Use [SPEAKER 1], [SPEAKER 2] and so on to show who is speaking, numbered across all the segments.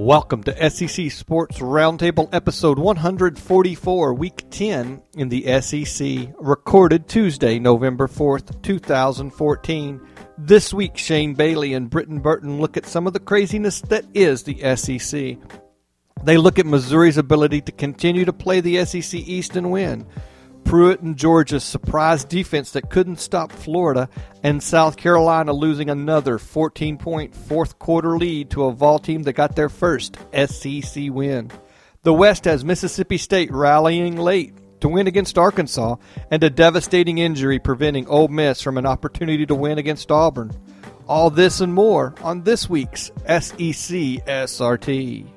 [SPEAKER 1] Welcome to SEC Sports Roundtable, episode 144, week 10 in the SEC, recorded Tuesday, November 4th, 2014. This week, Shane Bailey and Britton Burton look at some of the craziness that is the SEC. They look at Missouri's ability to continue to play the SEC East and win, Pruitt and Georgia's surprise defense that couldn't stop Florida, and South Carolina losing another 14-point fourth-quarter lead to a Vol team that got their first SEC win. The West has Mississippi State rallying late to win against Arkansas, and a devastating injury preventing Ole Miss from an opportunity to win against Auburn. All this and more on this week's SEC SRT.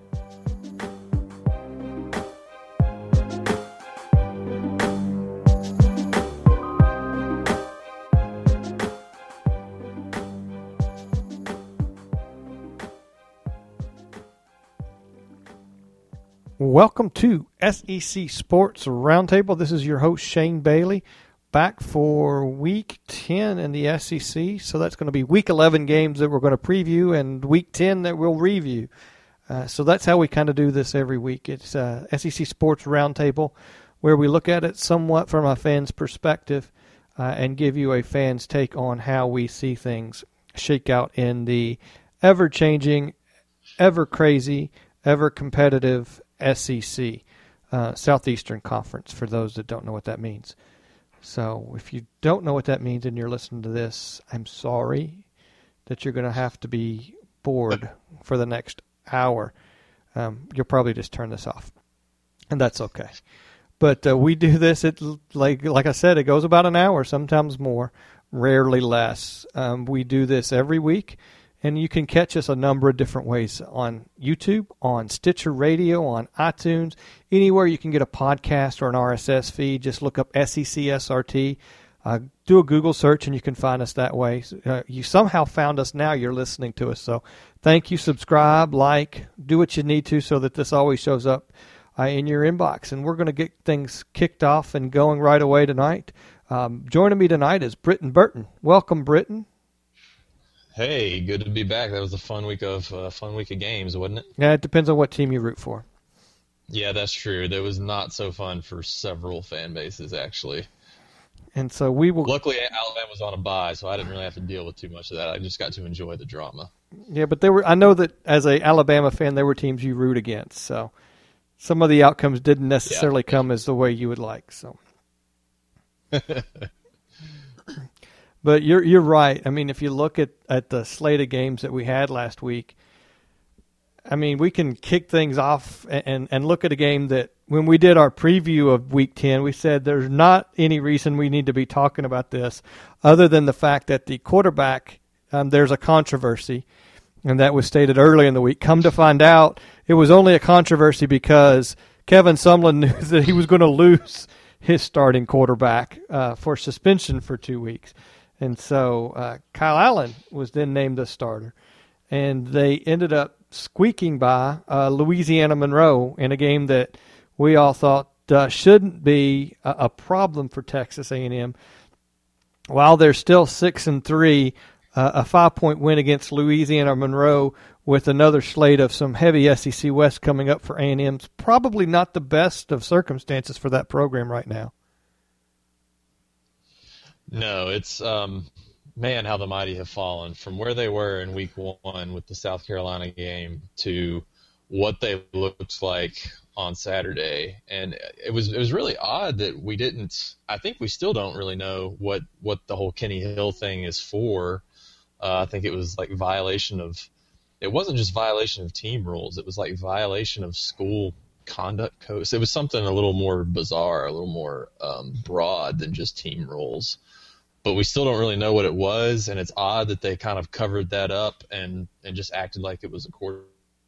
[SPEAKER 1] Welcome to SEC Sports Roundtable. This is your host, Shane Bailey, back for Week 10 in the SEC. So that's going to be Week 11 games that we're going to preview and Week 10 that we'll review. So that's how we kind of do this every week. It's SEC Sports Roundtable, where we look at it somewhat from a fan's perspective and give you a fan's take on how we see things shake out in the ever-changing, ever-crazy, ever-competitive SEC, Southeastern Conference, for those that don't know what that means. So if you don't know what that means and you're listening to this, I'm sorry that you're going to have to be bored for the next hour. You'll probably just turn this off, and that's okay. But we do this, like I said, it goes about an hour, sometimes more, rarely less. We do this every week. And you can catch us a number of different ways on YouTube, on Stitcher Radio, on iTunes, anywhere you can get a podcast or an RSS feed. Just look up SEC SRT. Do a Google search and you can find us that way. You somehow found us now. You're listening to us. So thank you. Subscribe, like, do what you need to so that this always shows up in your inbox. And we're going to get things kicked off and going right away tonight. Joining me tonight is Britton Burton. Welcome, Britton.
[SPEAKER 2] Hey, good to be back. That was a fun week of games, wasn't it?
[SPEAKER 1] Yeah, it depends on what team you root for.
[SPEAKER 2] Yeah, that's true. That was not so fun for several fan bases, actually.
[SPEAKER 1] And so we will.
[SPEAKER 2] Luckily, Alabama was on a bye, so I didn't really have to deal with too much of that. I just got to enjoy the drama.
[SPEAKER 1] Yeah, but there were. I know that as a Alabama fan, there were teams you root against. So some of the outcomes didn't necessarily come as the way you would like. So. But you're right. I mean, if you look at the slate of games that we had last week, I mean, we can kick things off and look at a game that when we did our preview of Week 10, we said there's not any reason we need to be talking about this other than the fact that the quarterback, there's a controversy, and that was stated early in the week. Come to find out, it was only a controversy because Kevin Sumlin knew that he was going to lose his starting quarterback for suspension for 2 weeks. And so Kyle Allen was then named the starter. And they ended up squeaking by Louisiana Monroe in a game that we all thought shouldn't be a problem for Texas A&M. While they're still 6-3, a 5-point win against Louisiana Monroe with another slate of some heavy SEC West coming up for A&M is probably not the best of circumstances for that program right now.
[SPEAKER 2] No, it's, man, how the mighty have fallen from where they were in Week 1 with the South Carolina game to what they looked like on Saturday. And it was really odd that we didn't – I think we still don't really know what the whole Kenny Hill thing is for. I think it was like violation of – it wasn't just violation of team rules. It was like violation of school conduct codes. It was something a little more bizarre, a little more broad than just team rules. But we still don't really know what it was, and it's odd that they kind of covered that up and just acted like it was a quarter.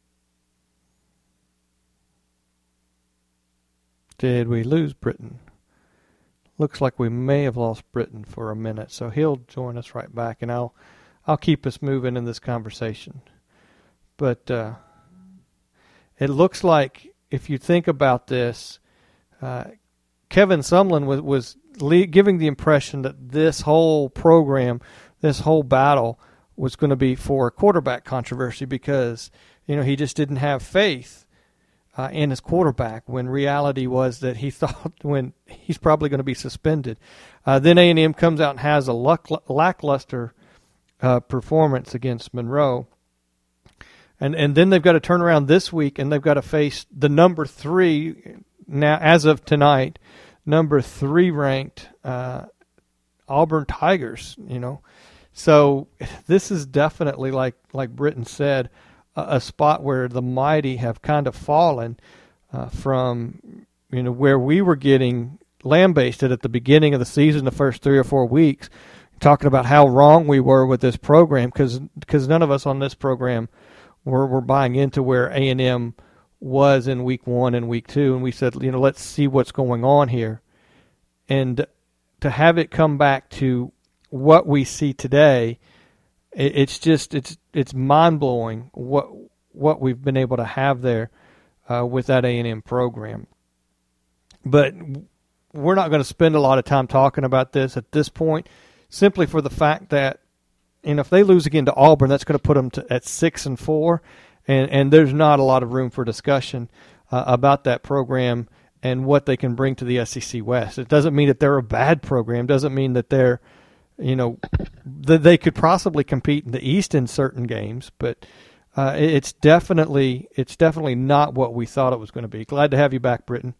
[SPEAKER 1] Did we lose Britton? Looks like we may have lost Britton for a minute, so he'll join us right back, and I'll keep us moving in this conversation. But it looks like if you think about this, Kevin Sumlin was giving the impression that this whole program, this whole battle was going to be for a quarterback controversy because he just didn't have faith in his quarterback, when reality was that he thought when he's probably going to be suspended. Then A&M comes out and has a lackluster performance against Monroe. And then they've got to turn around this week, and they've got to face the number 3, now as of tonight, number 3 ranked Auburn Tigers. So this is definitely, like Britton said, a spot where the mighty have kind of fallen from where we were getting lambasted at the beginning of the season, the first 3 or 4 weeks, talking about how wrong we were with this program, because none of us on this program were buying into where A&M was in week 1 and week 2, and we said, let's see what's going on here. And to have it come back to what we see today, it's mind-blowing what we've been able to have there with that A&M program. But we're not going to spend a lot of time talking about this at this point, simply for the fact that if they lose again to Auburn, that's going to put them at 6-4, and there's not a lot of room for discussion about that program and what they can bring to the SEC West. It doesn't mean that they're a bad program. Doesn't mean that they're, that they could possibly compete in the East in certain games, but it's definitely not what we thought it was going to be. Glad to have you back, Britton.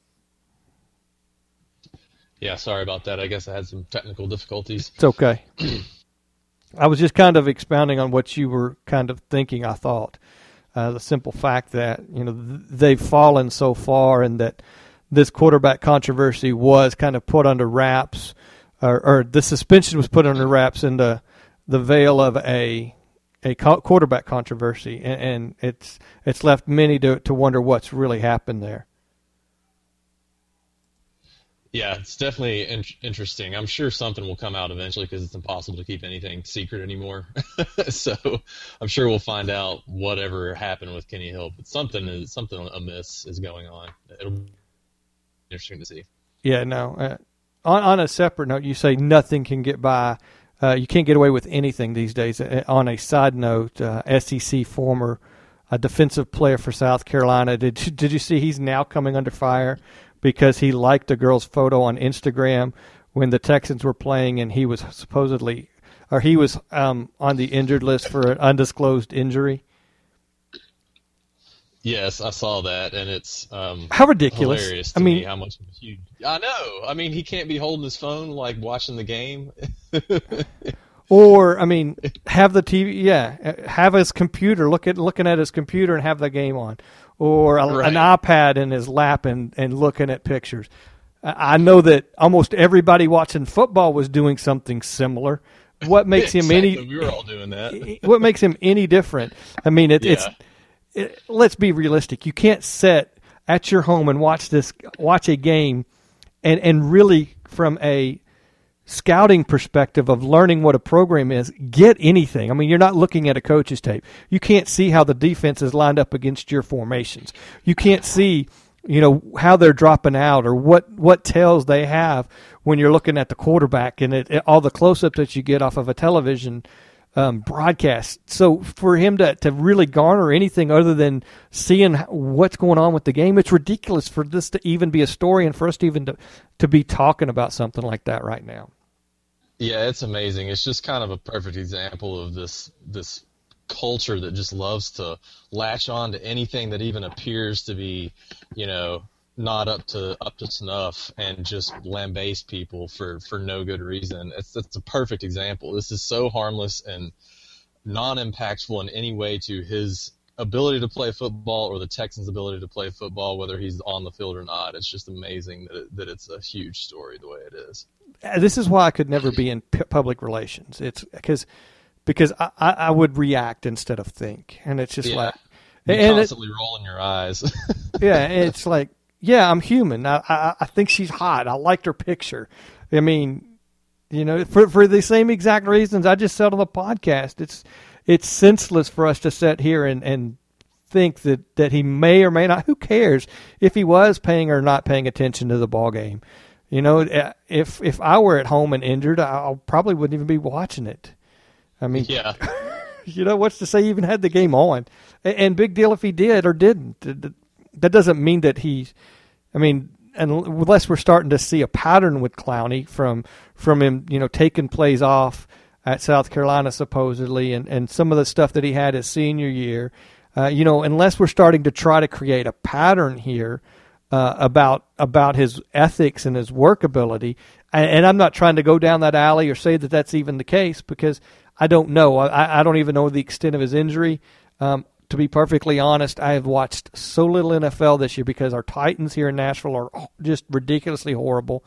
[SPEAKER 2] Yeah, sorry about that. I guess I had some technical difficulties.
[SPEAKER 1] It's okay. I was just kind of expounding on what you were kind of thinking, I thought. The simple fact that, they've fallen so far, and that this quarterback controversy was kind of put under wraps, or the suspension was put under wraps in the veil of a quarterback controversy, and it's left many to wonder what's really happened there.
[SPEAKER 2] Yeah, it's definitely interesting. I'm sure something will come out eventually, because it's impossible to keep anything secret anymore. So I'm sure we'll find out whatever happened with Kenny Hill. But something amiss is going on. It'll be interesting to see.
[SPEAKER 1] Yeah, no. On a separate note, you say nothing can get by. You can't get away with anything these days. On a side note, SEC former defensive player for South Carolina, did you see he's now coming under fire because he liked a girl's photo on Instagram when the Texans were playing, and he was on the injured list for an undisclosed injury?
[SPEAKER 2] Yes, I saw that, and it's
[SPEAKER 1] how ridiculous.
[SPEAKER 2] Hilarious to me how much huge. I know. I mean, he can't be holding his phone like watching the game.
[SPEAKER 1] Or, have the TV, have his computer, looking at his computer and have the game on. Or an iPad in his lap and looking at pictures. I know that almost everybody watching football was doing something similar. What makes him
[SPEAKER 2] we were all doing that.
[SPEAKER 1] What makes him any different? Let's be realistic. You can't sit at your home and watch a game and really, from a scouting perspective of learning what a program is, get anything. You're not looking at a coach's tape. You can't see how the defense is lined up against your formations. You can't see, how they're dropping out, or what tells they have when you're looking at the quarterback and all the close-ups that you get off of a television broadcast. So for him to really garner anything other than seeing what's going on with the game, it's ridiculous for this to even be a story, and for us to even to be talking about something like that right now.
[SPEAKER 2] Yeah, it's amazing. It's just kind of a perfect example of this culture that just loves to latch on to anything that even appears to be, not up to snuff, and just lambaste people for no good reason. It's a perfect example. This is so harmless and non-impactful in any way to his ability to play football or the Texans' ability to play football, whether he's on the field or not. It's just amazing that it's a huge story the way it is.
[SPEAKER 1] This is why I could never be in public relations. It's because I would react instead of think, and it's just
[SPEAKER 2] constantly rolling your eyes.
[SPEAKER 1] Yeah, it's like, yeah, I'm human. I think she's hot. I liked her picture. For the same exact reasons I just said on the podcast. It's senseless for us to sit here and think that he may or may not. Who cares if he was paying or not paying attention to the ball game? If I were at home and injured, I probably wouldn't even be watching it.
[SPEAKER 2] Yeah.
[SPEAKER 1] What's to say he even had the game on? And big deal if he did or didn't. That doesn't mean that unless we're starting to see a pattern with Clowney from him, taking plays off at South Carolina supposedly, and some of the stuff that he had his senior year, unless we're starting to try to create a pattern here about his ethics and his work ability, and I'm not trying to go down that alley or say that that's even the case because I don't know. I don't even know the extent of his injury. To be perfectly honest, I have watched so little NFL this year because our Titans here in Nashville are just ridiculously horrible.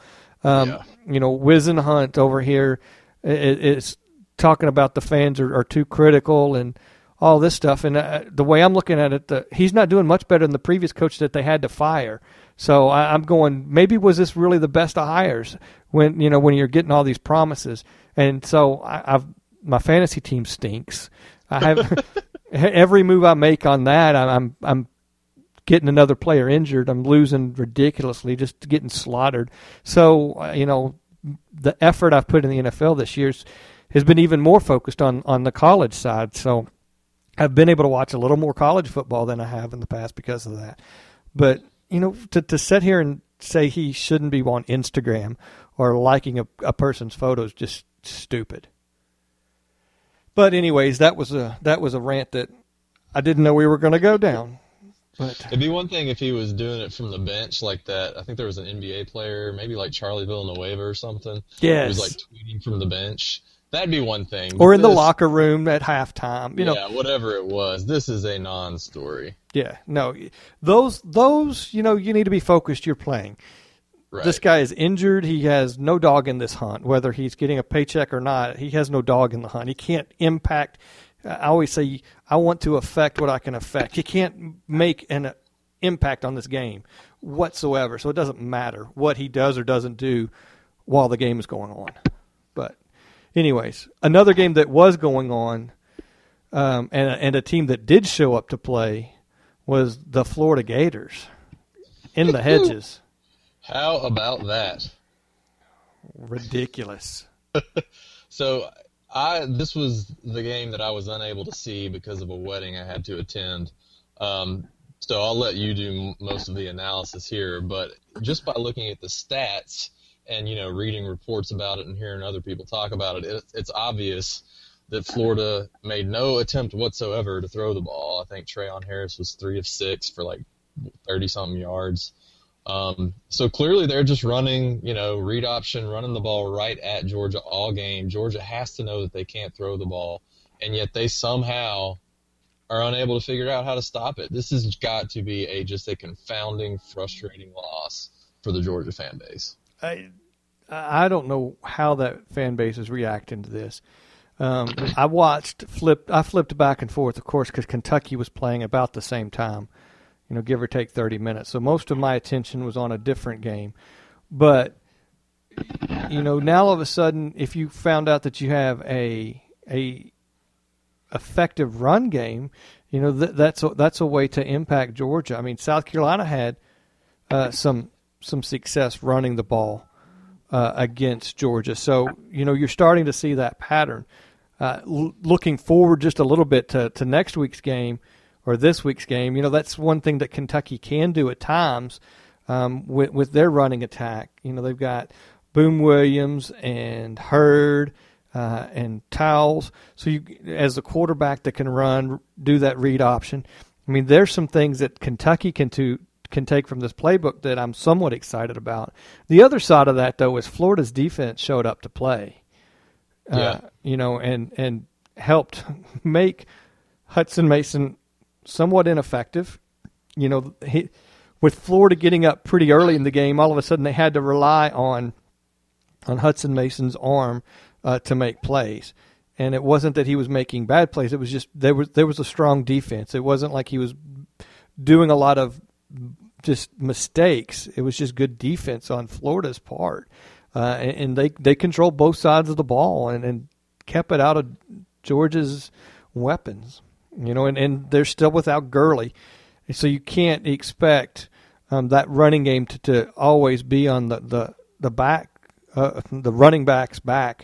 [SPEAKER 1] Wiz and Hunt over here is talking about the fans are too critical and all this stuff. And the way I'm looking at it, he's not doing much better than the previous coach that they had to fire. So I'm going, maybe was this really the best of hires when you're getting all these promises? And so my fantasy team stinks. I have every move I make on that, I'm getting another player injured. I'm losing ridiculously, just getting slaughtered. So the effort I've put in the NFL this year has been even more focused on the college side. So I've been able to watch a little more college football than I have in the past because of that. But to sit here and say he shouldn't be on Instagram or liking a person's photo is just stupid. But anyways, that was a rant that I didn't know we were going to go down. But
[SPEAKER 2] it'd be one thing if he was doing it from the bench like that. I think there was an NBA player, maybe like Charlie Villanueva or something.
[SPEAKER 1] Yes.
[SPEAKER 2] Who was like tweeting from the bench. That'd be one thing.
[SPEAKER 1] Or in the locker room at halftime.
[SPEAKER 2] Yeah, whatever it was. This is a non-story.
[SPEAKER 1] Yeah, no. Those you need to be focused. You're playing. Right. This guy is injured. He has no dog in this hunt. Whether he's getting a paycheck or not, he has no dog in the hunt. He can't impact. I always say I want to affect what I can affect. He can't make an impact on this game whatsoever. So it doesn't matter what he does or doesn't do while the game is going on. But anyways, another game that was going on and a team that did show up to play was the Florida Gators in the hedges.
[SPEAKER 2] How about that?
[SPEAKER 1] Ridiculous.
[SPEAKER 2] So this was the game that I was unable to see because of a wedding I had to attend. So I'll let you do most of the analysis here. But just by looking at the stats and, reading reports about it and hearing other people talk about it, it's obvious that Florida made no attempt whatsoever to throw the ball. I think Trayon Harris was 3 of 6 for like 30-something yards. So clearly they're just running, read option, running the ball right at Georgia all game. Georgia has to know that they can't throw the ball, and yet they somehow are unable to figure out how to stop it. This has got to be just a confounding, frustrating loss for the Georgia fan base.
[SPEAKER 1] I don't know how that fan base is reacting to this. I flipped back and forth, of course, because Kentucky was playing about the same time. Give or take 30 minutes. So most of my attention was on a different game. But, now all of a sudden, if you found out that you have a effective run game, that's a way to impact Georgia. I mean, South Carolina had some success running the ball against Georgia. So, you're starting to see that pattern. Looking forward just a little bit to next week's game, or this week's game, that's one thing that Kentucky can do at times with their running attack. They've got Boom Williams and Hurd and Towles. So you, as a quarterback that can run, do that read option. I mean, there's some things that Kentucky can take from this playbook that I'm somewhat excited about. The other side of that, though, is Florida's defense showed up to play. And helped make Hudson Mason somewhat ineffective. With Florida getting up pretty early in the game, all of a sudden they had to rely on Hudson Mason's arm to make plays. And it wasn't that he was making bad plays. It was just there was a strong defense. It wasn't like he was doing a lot of just mistakes. It was just good defense on Florida's part. And they controlled both sides of the ball and kept it out of Georgia's weapons. And they're still without Gurley. So you can't expect that running game to always be on the back, the running back's back.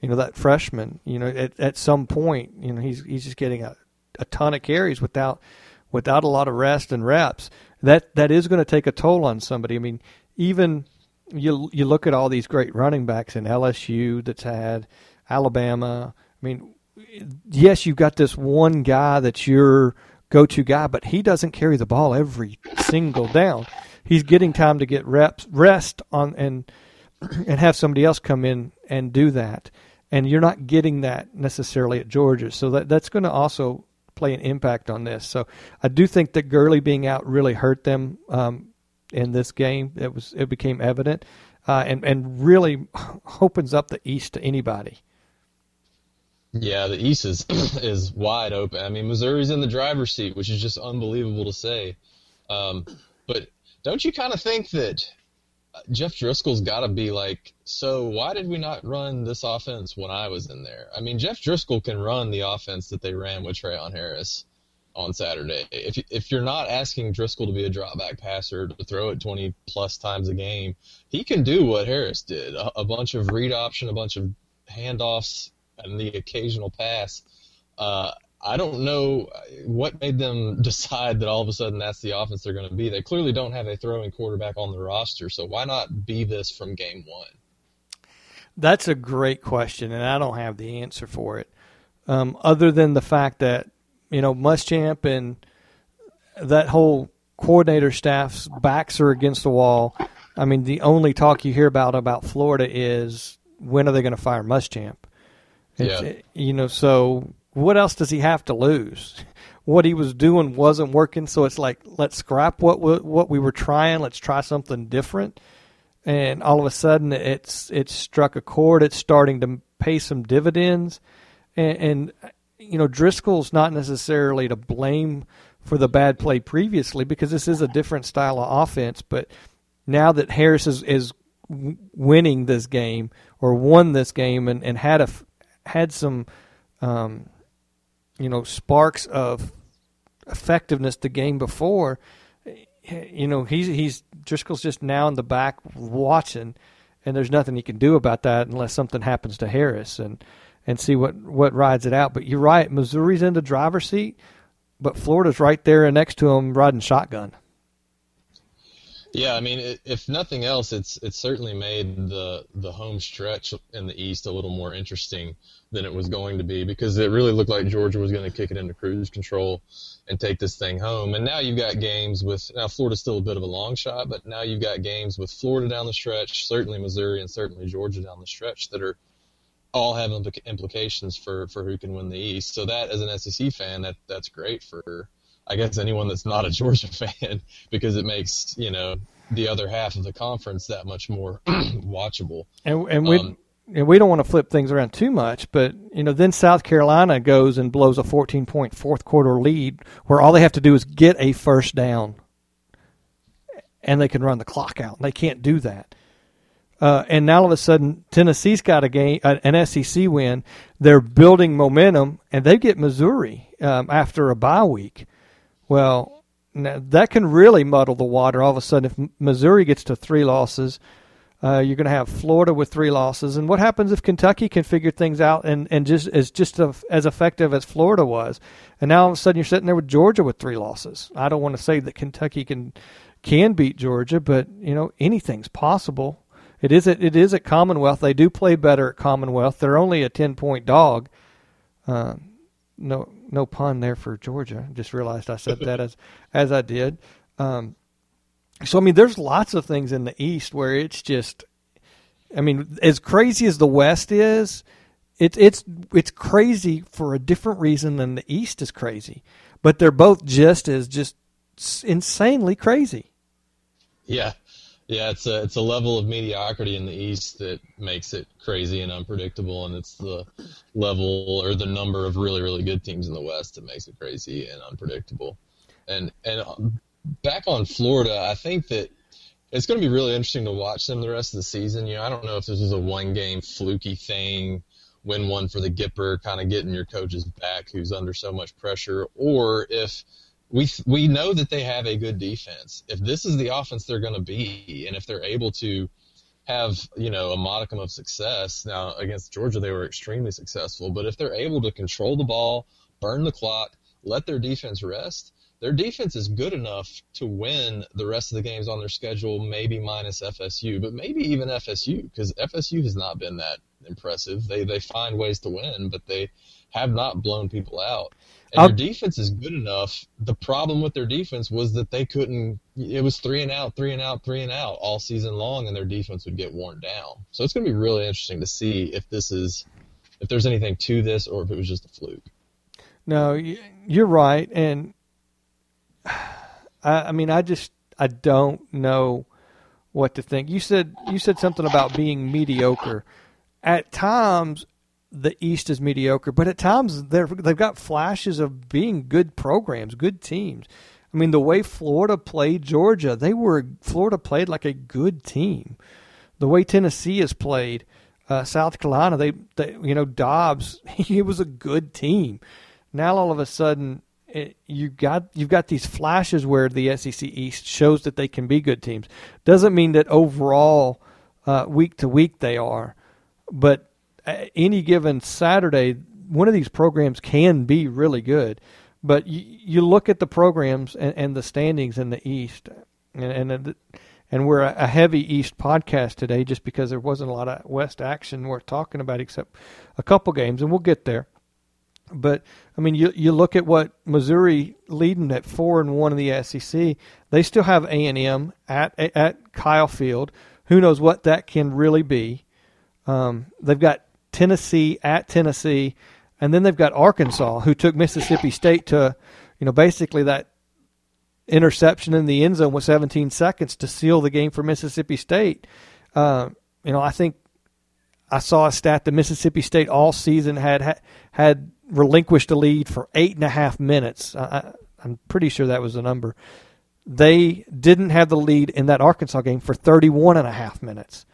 [SPEAKER 1] that freshman, at some point, he's just getting a ton of carries without a lot of rest and reps. That is going to take a toll on somebody. I mean, even you look at all these great running backs in LSU that's had Alabama. I mean, yes, you've got this one guy that's your go-to guy, but he doesn't carry the ball every single down. He's getting time to get rest on, and have somebody else come in and do that. And you're not getting that necessarily at Georgia. So that's going to also play an impact on this. So I do think that Gurley being out really hurt them in this game. It became evident, and really opens up the East to anybody.
[SPEAKER 2] Yeah, the East is wide open. I mean, Missouri's in the driver's seat, which is just unbelievable to say. But don't you kind of think that Jeff Driscoll's got to be like, so why did we not run this offense when I was in there? I mean, Jeff Driscoll can run the offense that they ran with Tre'On Harris on Saturday. If you're not asking Driscoll to be a drop-back passer, to throw it 20-plus times a game, he can do what Harris did, a bunch of read option, a bunch of handoffs, and the occasional pass. I don't know what made them decide that all of a sudden that's the offense they're going to be. They clearly don't have a throwing quarterback on the roster, so why not be this from game one?
[SPEAKER 1] That's a great question, and I don't have the answer for it. Other than the fact that, Muschamp and that whole coordinator staff's backs are against the wall. I mean, the only talk you hear about Florida is when are they going to fire Muschamp? So what else does he have to lose? What he was doing wasn't working, so it's like, let's scrap what we were trying. Let's try something different. And all of a sudden, it's struck a chord. It's starting to pay some dividends. And Driscoll's not necessarily to blame for the bad play previously, because this is a different style of offense. But now that Harris is winning this game, or won this game, and had some sparks of effectiveness the game before, Driscoll's just now in the back watching, and there's nothing he can do about that unless something happens to Harris and see what rides it out. But you're right, Missouri's in the driver's seat, but Florida's right there next to him riding shotgun.
[SPEAKER 2] Yeah, I mean, if nothing else, it's certainly made the home stretch in the East a little more interesting than it was going to be, because it really looked like Georgia was going to kick it into cruise control and take this thing home. And now you've got games now Florida's still a bit of a long shot, but now you've got games with Florida down the stretch, certainly Missouri, and certainly Georgia down the stretch that are all have implications for who can win the East. So that, as an SEC fan, that's great for, I guess, anyone that's not a Georgia fan, because it makes, the other half of the conference that much more watchable.
[SPEAKER 1] And we don't want to flip things around too much, but, then South Carolina goes and blows a 14-point fourth quarter lead where all they have to do is get a first down, and they can run the clock out. They can't do that. And now all of a sudden, Tennessee's got an SEC win. They're building momentum, and they get Missouri after a bye week. Well, now that can really muddle the water. All of a sudden, if Missouri gets to 3 losses, you're going to have Florida with 3 losses. And what happens if Kentucky can figure things out and just as effective as Florida was? And now all of a sudden, you're sitting there with Georgia with 3 losses. I don't want to say that Kentucky can beat Georgia, but anything's possible. It is at Commonwealth. They do play better at Commonwealth. They're only a 10-point dog. No pun there for Georgia. Just realized I said that as I did. So, I mean, there's lots of things in the East where it's just, I mean, as crazy as the West is, it's crazy for a different reason than the East is crazy. But they're both just insanely crazy.
[SPEAKER 2] Yeah. Yeah, it's a level of mediocrity in the East that makes it crazy and unpredictable, and it's the level or the number of really, really good teams in the West that makes it crazy and unpredictable. And back on Florida, I think that it's going to be really interesting to watch them the rest of the season. I don't know if this is a one-game fluky thing, win one for the Gipper, kind of getting your coach's back who's under so much pressure, or if we know that they have a good defense. If this is the offense they're going to be, and if they're able to have, a modicum of success. Now, against Georgia, they were extremely successful. But if they're able to control the ball, burn the clock, let their defense rest, their defense is good enough to win the rest of the games on their schedule, maybe minus FSU, but maybe even FSU, because FSU has not been that impressive. They find ways to win, but they have not blown people out. And their defense is good enough. The problem with their defense was that they couldn't – it was 3 and out, 3 and out, 3 and out all season long, and their defense would get worn down. So it's going to be really interesting to see if there's anything to this or if it was just a fluke.
[SPEAKER 1] No, you're right. And, I don't know what to think. You said something about being mediocre. At times – the East is mediocre, but at times they've got flashes of being good programs, good teams. I mean, the way Florida played Georgia, Florida played like a good team. The way Tennessee has played South Carolina, they Dobbs, he was a good team. Now all of a sudden, you've got these flashes where the SEC East shows that they can be good teams. Doesn't mean that overall, week to week they are, but any given Saturday, one of these programs can be really good. But you look at the programs and the standings in the East, and we're a heavy East podcast today just because there wasn't a lot of West action worth talking about except a couple games, and we'll get there. But, I mean, you look at what Missouri leading at 4-1 in the SEC. They still have A&M at Kyle Field. Who knows what that can really be. They've got Tennessee at Tennessee, and then they've got Arkansas, who took Mississippi State to, basically that interception in the end zone with 17 seconds to seal the game for Mississippi State. I think I saw a stat that Mississippi State all season had relinquished a lead for 8.5 minutes. I'm pretty sure that was the number. They didn't have the lead in that Arkansas game for 31.5 minutes.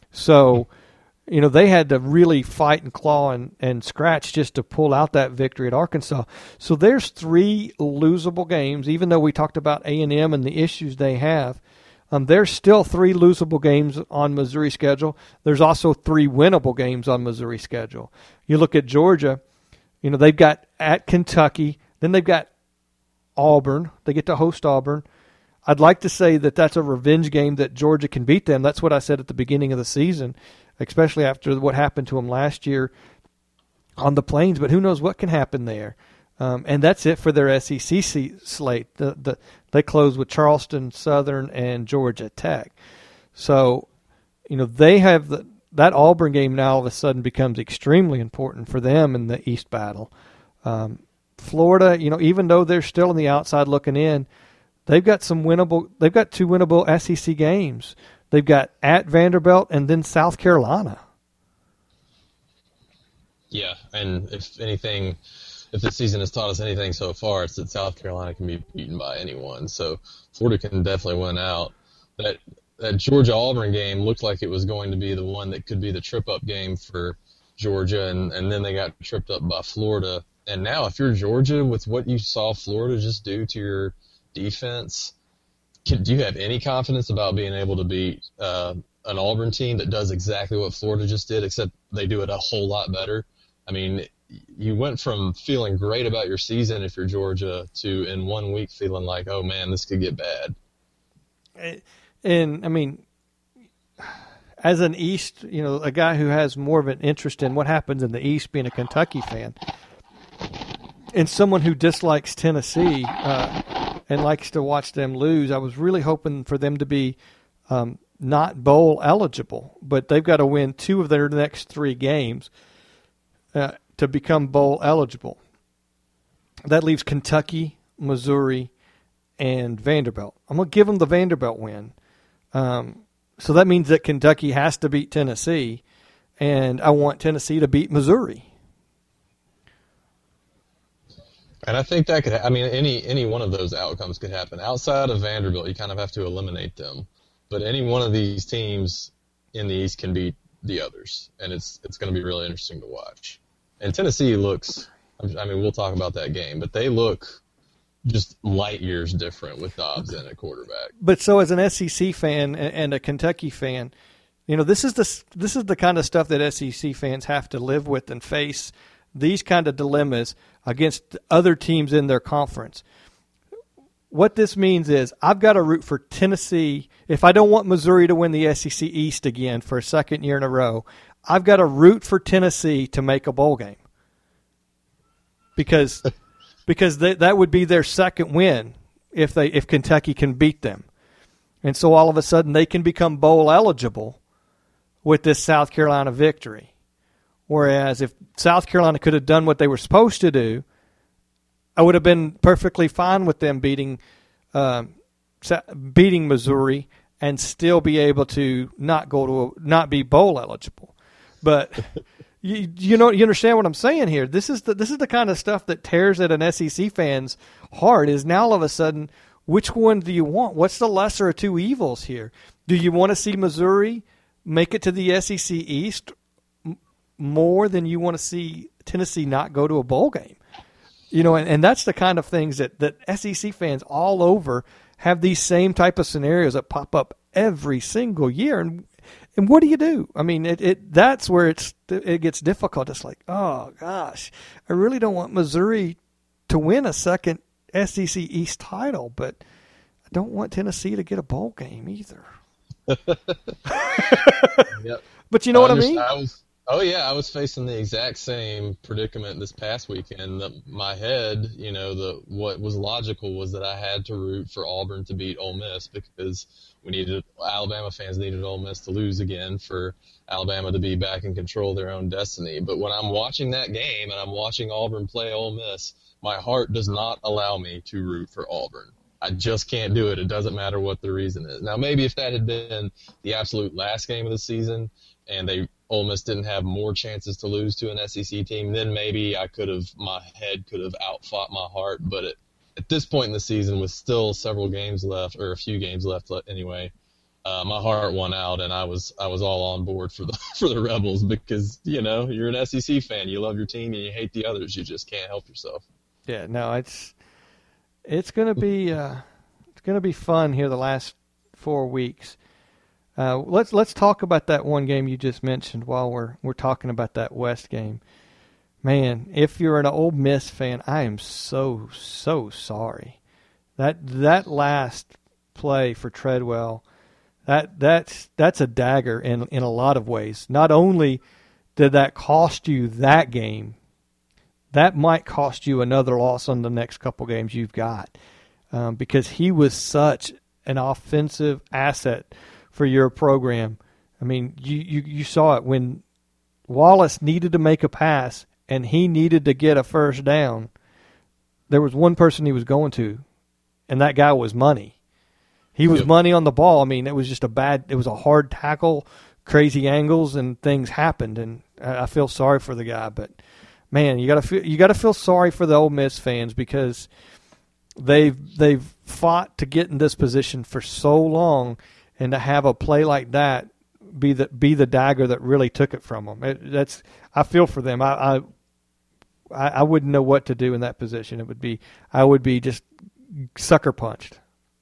[SPEAKER 1] So, they had to really fight and claw and scratch just to pull out that victory at Arkansas. So there's 3 losable games, even though we talked about A&M and the issues they have. There's still 3 losable games on Missouri's schedule. There's also 3 winnable games on Missouri's schedule. You look at Georgia, they've got at Kentucky, then they've got Auburn. They get to host Auburn. I'd like to say that that's a revenge game that Georgia can beat them. That's what I said at the beginning of the season, especially after what happened to them last year on the Plains. But who knows what can happen there. And that's it for their SEC slate. They close with Charleston, Southern, and Georgia Tech. So, they have that Auburn game now all of a sudden becomes extremely important for them in the East battle. Florida, even though they're still on the outside looking in, they've got 2 winnable SEC games. They've got at Vanderbilt and then South Carolina.
[SPEAKER 2] Yeah, and if the season has taught us anything so far, it's that South Carolina can be beaten by anyone. So Florida can definitely win out. That Georgia-Auburn game looked like it was going to be the one that could be the trip-up game for Georgia, and then they got tripped up by Florida. And now if you're Georgia, with what you saw Florida just do to your defense, do you have any confidence about being able to beat an Auburn team that does exactly what Florida just did, except they do it a whole lot better? I mean, you went from feeling great about your season if you're Georgia to in 1 week feeling like, oh, man, this could get bad.
[SPEAKER 1] And, I mean, as an East, a guy who has more of an interest in what happens in the East, being a Kentucky fan, and someone who dislikes Tennessee and likes to watch them lose, I was really hoping for them to be not bowl eligible, but they've got to win 2 of their next 3 games to become bowl eligible. That leaves Kentucky, Missouri, and Vanderbilt. I'm going to give them the Vanderbilt win. So that means that Kentucky has to beat Tennessee, and I want Tennessee to beat Missouri.
[SPEAKER 2] And I think that could, any one of those outcomes could happen. Outside of Vanderbilt, you kind of have to eliminate them. But any one of these teams in the East can beat the others, and it's going to be really interesting to watch. And Tennessee looks, we'll talk about that game, but they look just light years different with Dobbs in at quarterback.
[SPEAKER 1] But so as an SEC fan and a Kentucky fan, This is the kind of stuff that SEC fans have to live with and face, these kind of dilemmas against other teams in their conference. What this means is I've got to root for Tennessee. If I don't want Missouri to win the SEC East again for a second year in a row, I've got to root for Tennessee to make a bowl game. Because that would be their second win if Kentucky can beat them. And so all of a sudden they can become bowl eligible with this South Carolina victory. Whereas if South Carolina could have done what they were supposed to do, I would have been perfectly fine with them beating Missouri and still be able to not be bowl eligible. But you understand what I'm saying here. This is the kind of stuff that tears at an SEC fan's heart. Is now all of a sudden, which one do you want? What's the lesser of two evils here? Do you want to see Missouri make it to the SEC East more than you want to see Tennessee not go to a bowl game? And that's the kind of things that SEC fans all over have, these same type of scenarios that pop up every single year. And what do you do? I mean, that's where it gets difficult. It's like, oh gosh, I really don't want Missouri to win a second SEC East title, but I don't want Tennessee to get a bowl game either.
[SPEAKER 2] Yep.
[SPEAKER 1] But you know what I mean?
[SPEAKER 2] I was facing the exact same predicament this past weekend. My head, what was logical was that I had to root for Auburn to beat Ole Miss because Alabama fans needed Ole Miss to lose again for Alabama to be back in control of their own destiny. But when I'm watching that game and I'm watching Auburn play Ole Miss, my heart does not allow me to root for Auburn. I just can't do it. It doesn't matter what the reason is. Now, maybe if that had been the absolute last game of the season and Ole Miss didn't have more chances to lose to an SEC team, then maybe my head could have outfought my heart. But at this point in the season, with still several games left, or a few games left anyway, my heart won out, and I was all on board for the Rebels because you're an SEC fan, you love your team, and you hate the others. You just can't help yourself.
[SPEAKER 1] Yeah, no, it's gonna be fun here the last 4 weeks. Let's talk about that one game you just mentioned while we're talking about that West game. Man, if you're an Ole Miss fan, I am so sorry. That last play for Treadwell, that's a dagger in a lot of ways. Not only did that cost you that game, that might cost you another loss on the next couple games you've got, because he was such an offensive asset for your program. I mean, you saw it when Wallace needed to make a pass and he needed to get a first down. There was one person he was going to, and that guy was Money. He was Money on the ball. I mean, it was just it was a hard tackle, crazy angles, and things happened. And I feel sorry for the guy, but man, you gotta feel sorry for the Ole Miss fans because they've fought to get in this position for so long, and to have a play like that be the dagger that really took it from them. I feel for them. I wouldn't know what to do in that position. I would be just sucker punched.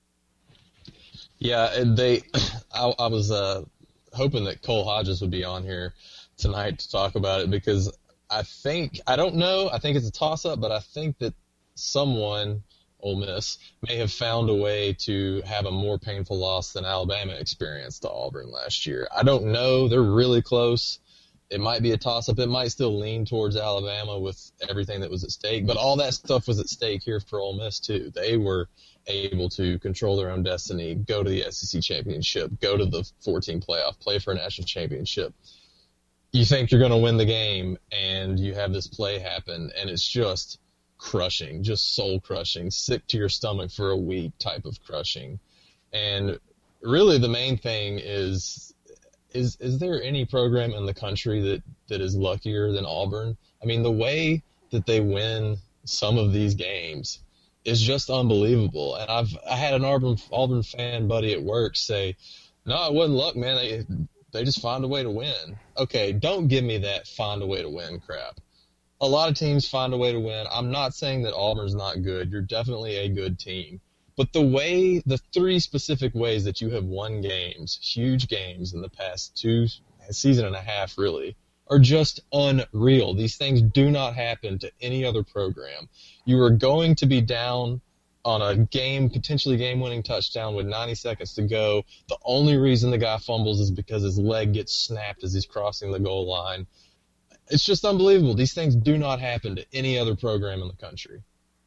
[SPEAKER 2] Yeah, and I was hoping that Cole Hodges would be on here tonight to talk about it because I don't know, I think it's a toss-up, but I think that someone, Ole Miss, may have found a way to have a more painful loss than Alabama experienced to Auburn last year. I don't know. They're really close. It might be a toss-up. It might still lean towards Alabama with everything that was at stake, but all that stuff was at stake here for Ole Miss too. They were able to control their own destiny, go to the SEC championship, go to the 14 playoff, play for a national championship. You think you're going to win the game, and you have this play happen, and it's just crushing, just soul-crushing, sick to your stomach for a week type of crushing. And really the main thing is there any program in the country that is luckier than Auburn? I mean, the way that they win some of these games is just unbelievable. And I had an Auburn fan buddy at work say, no, it wasn't luck, man. They just find a way to win. Okay, don't give me that find a way to win crap. A lot of teams find a way to win. I'm not saying that Auburn's not good. You're definitely a good team. But the three specific ways that you have won games, huge games in the past season and a half really, are just unreal. These things do not happen to any other program. You are going to be down on a potentially game-winning touchdown with 90 seconds to go. The only reason the guy fumbles is because his leg gets snapped as he's crossing the goal line. It's just unbelievable. These things do not happen to any other program in the country.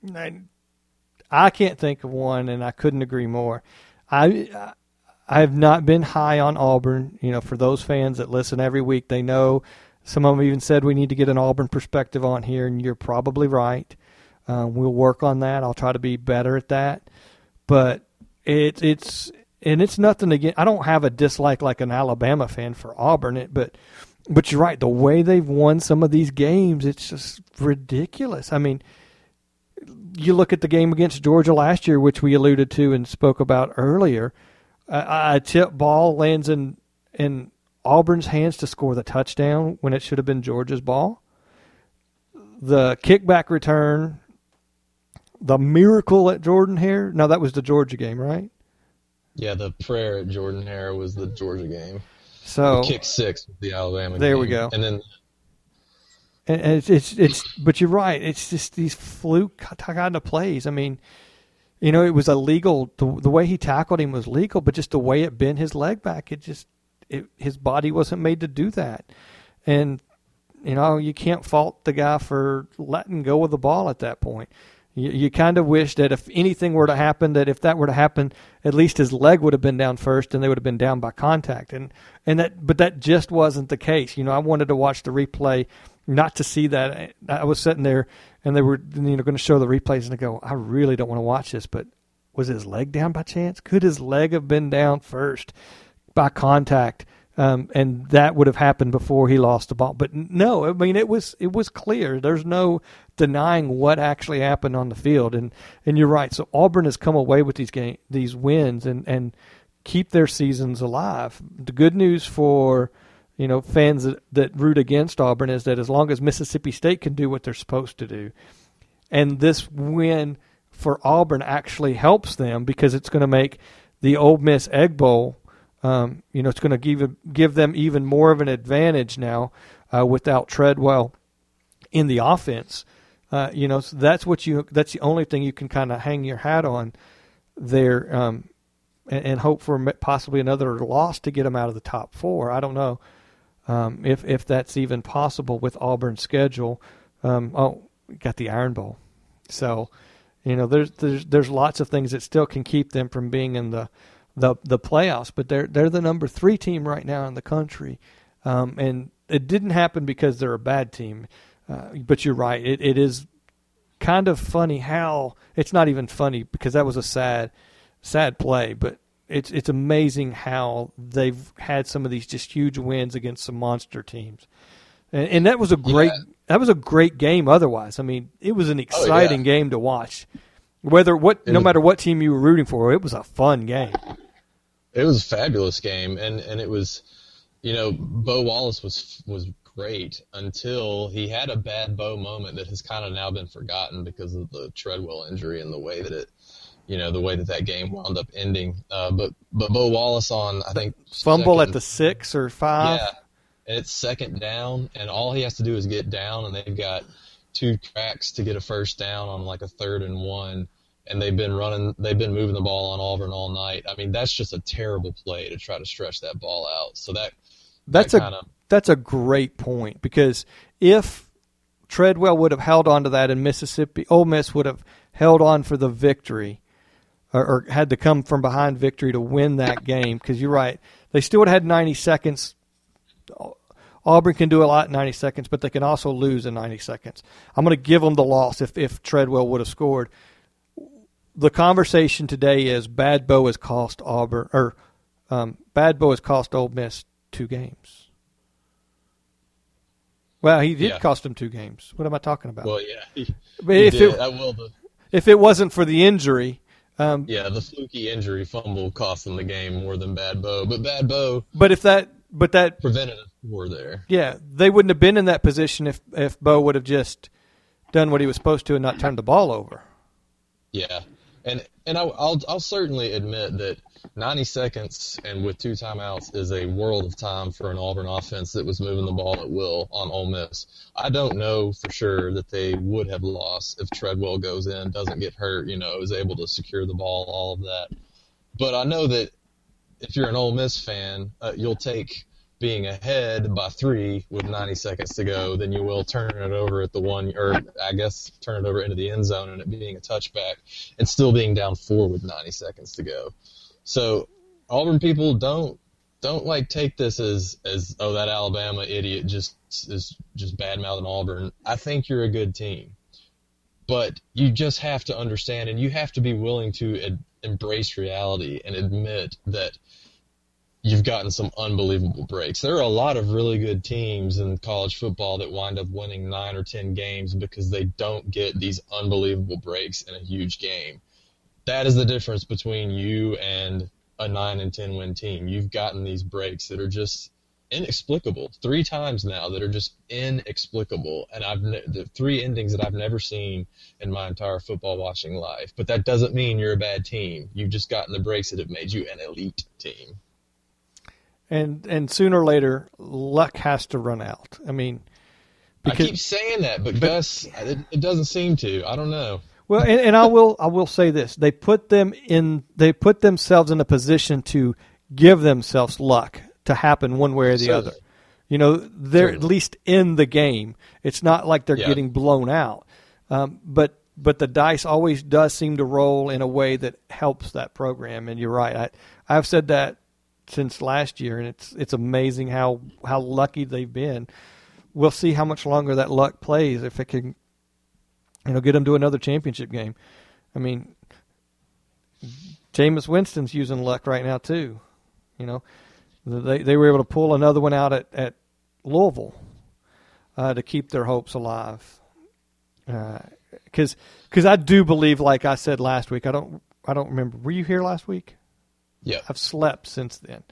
[SPEAKER 1] I can't think of one, and I couldn't agree more. I have not been high on Auburn. For those fans that listen every week, they know. Some of them even said we need to get an Auburn perspective on here, and you're probably right. We'll work on that. I'll try to be better at that. But it's nothing against. I don't have a dislike like an Alabama fan for Auburn. But you're right. The way they've won some of these games, it's just ridiculous. I mean, you look at the game against Georgia last year, which we alluded to and spoke about earlier. A tip ball lands in Auburn's hands to score the touchdown when it should have been Georgia's ball. The kickback return, the miracle at Jordan-Hare. No, that was the Georgia game, right?
[SPEAKER 2] Yeah, the prayer at Jordan-Hare was the Georgia game.
[SPEAKER 1] So
[SPEAKER 2] the kick six with the Alabama game.
[SPEAKER 1] There we go.
[SPEAKER 2] And then,
[SPEAKER 1] and it's but you're right. It's just these fluke kind of plays. I mean, it was illegal. The way he tackled him was legal, but just the way it bent his leg back, his body wasn't made to do that. And you can't fault the guy for letting go of the ball at that point. You kind of wish that if anything were to happen, at least his leg would have been down first, and they would have been down by contact. But that just wasn't the case. I wanted to watch the replay, not to see that. I was sitting there, and they were going to show the replays, and I go, I really don't want to watch this. But was his leg down by chance? Could his leg have been down first by contact? And that would have happened before he lost the ball. But no, I mean, it was clear. There's no denying what actually happened on the field. And you're right. So Auburn has come away with these wins and keep their seasons alive. The good news for fans that root against Auburn is that as long as Mississippi State can do what they're supposed to do, and this win for Auburn actually helps them because it's going to make the Ole Miss Egg Bowl. It's going to give them even more of an advantage now without Treadwell in the offense. So that's the only thing you can kind of hang your hat on there, and hope for possibly another loss to get them out of the top four. I don't know if that's even possible with Auburn's schedule. We got the Iron Bowl, so there's lots of things that still can keep them from being in the playoffs, but they're the number 3 team right now in the country, and it didn't happen because they're a bad team. But you're right; it is kind of funny how it's not even funny because that was a sad play, but it's amazing how they've had some of these just huge wins against some monster teams, and that was a great game. Otherwise, I mean, it was an exciting game to watch. No matter what team you were rooting for, it was a fun game.
[SPEAKER 2] It was a fabulous game, and it was, Bo Wallace was great until he had a bad Bo moment that has kind of now been forgotten because of the Treadwell injury and the way that that game wound up ending. But Bo Wallace on, I think,
[SPEAKER 1] fumble at the 6 or 5.
[SPEAKER 2] Yeah, and it's second down, and all he has to do is get down, and they've got 2 cracks to get a first down on like a 3rd and 1. And they've been moving the ball on Auburn all night. I mean, that's just a terrible play to try to stretch that ball out. So that's a great point, because if Treadwell would have held on to that and Ole Miss would have held on for the victory, or had to come from behind victory to win that game, because you're right, they still would have had 90 seconds. Auburn can do a lot in 90 seconds, but they can also lose in 90 seconds. I'm going to give them the loss if Treadwell would have scored. The conversation today is Bad Bo has cost Auburn, or Bad Bo has cost Ole Miss 2 games. Well, he did cost them 2 games. What am I talking about? Well, yeah, he
[SPEAKER 1] did.
[SPEAKER 2] If
[SPEAKER 1] it wasn't for the injury,
[SPEAKER 2] the fluky injury fumble cost them the game more than Bad Bo.
[SPEAKER 1] But that
[SPEAKER 2] prevented a score there.
[SPEAKER 1] Yeah, they wouldn't have been in that position if Bo would have just done what he was supposed to and not turned the ball over.
[SPEAKER 2] Yeah. And I'll certainly admit that 90 seconds and with 2 timeouts is a world of time for an Auburn offense that was moving the ball at will on Ole Miss. I don't know for sure that they would have lost if Treadwell goes in, doesn't get hurt, is able to secure the ball, all of that. But I know that if you're an Ole Miss fan, you'll take being ahead by 3 with 90 seconds to go than you will turning it over at the one, or I guess turn it over into the end zone and it being a touchback and still being down 4 with 90 seconds to go. So Auburn people don't like take this as oh, that Alabama idiot is just bad mouthing Auburn. I think you're a good team, but you just have to understand and you have to be willing to embrace reality and admit that you've gotten some unbelievable breaks. There are a lot of really good teams in college football that wind up winning 9 or 10 games because they don't get these unbelievable breaks in a huge game. That is the difference between you and a 9 and 10 win team. You've gotten these breaks that are just inexplicable 3 times now that are just inexplicable. And the 3 endings that I've never seen in my entire football watching life. But that doesn't mean you're a bad team. You've just gotten the breaks that have made you an elite team.
[SPEAKER 1] And sooner or later, luck has to run out. I mean,
[SPEAKER 2] I keep saying that, but Gus, it doesn't seem to. I don't know.
[SPEAKER 1] Well, and I will say this: they put themselves in a position to give themselves luck to happen one way or the other. They're at least in the game. It's not like they're getting blown out. But the dice always does seem to roll in a way that helps that program. And you're right. I've said that since last year, and it's amazing how lucky they've been. We'll see how much longer that luck plays if it can, get them to another championship game. I mean, Jameis Winston's using luck right now too. They were able to pull another one out at Louisville to keep their hopes alive. Because I do believe, like I said last week, I don't remember. Were you here last week?
[SPEAKER 2] Yeah,
[SPEAKER 1] I've slept since then.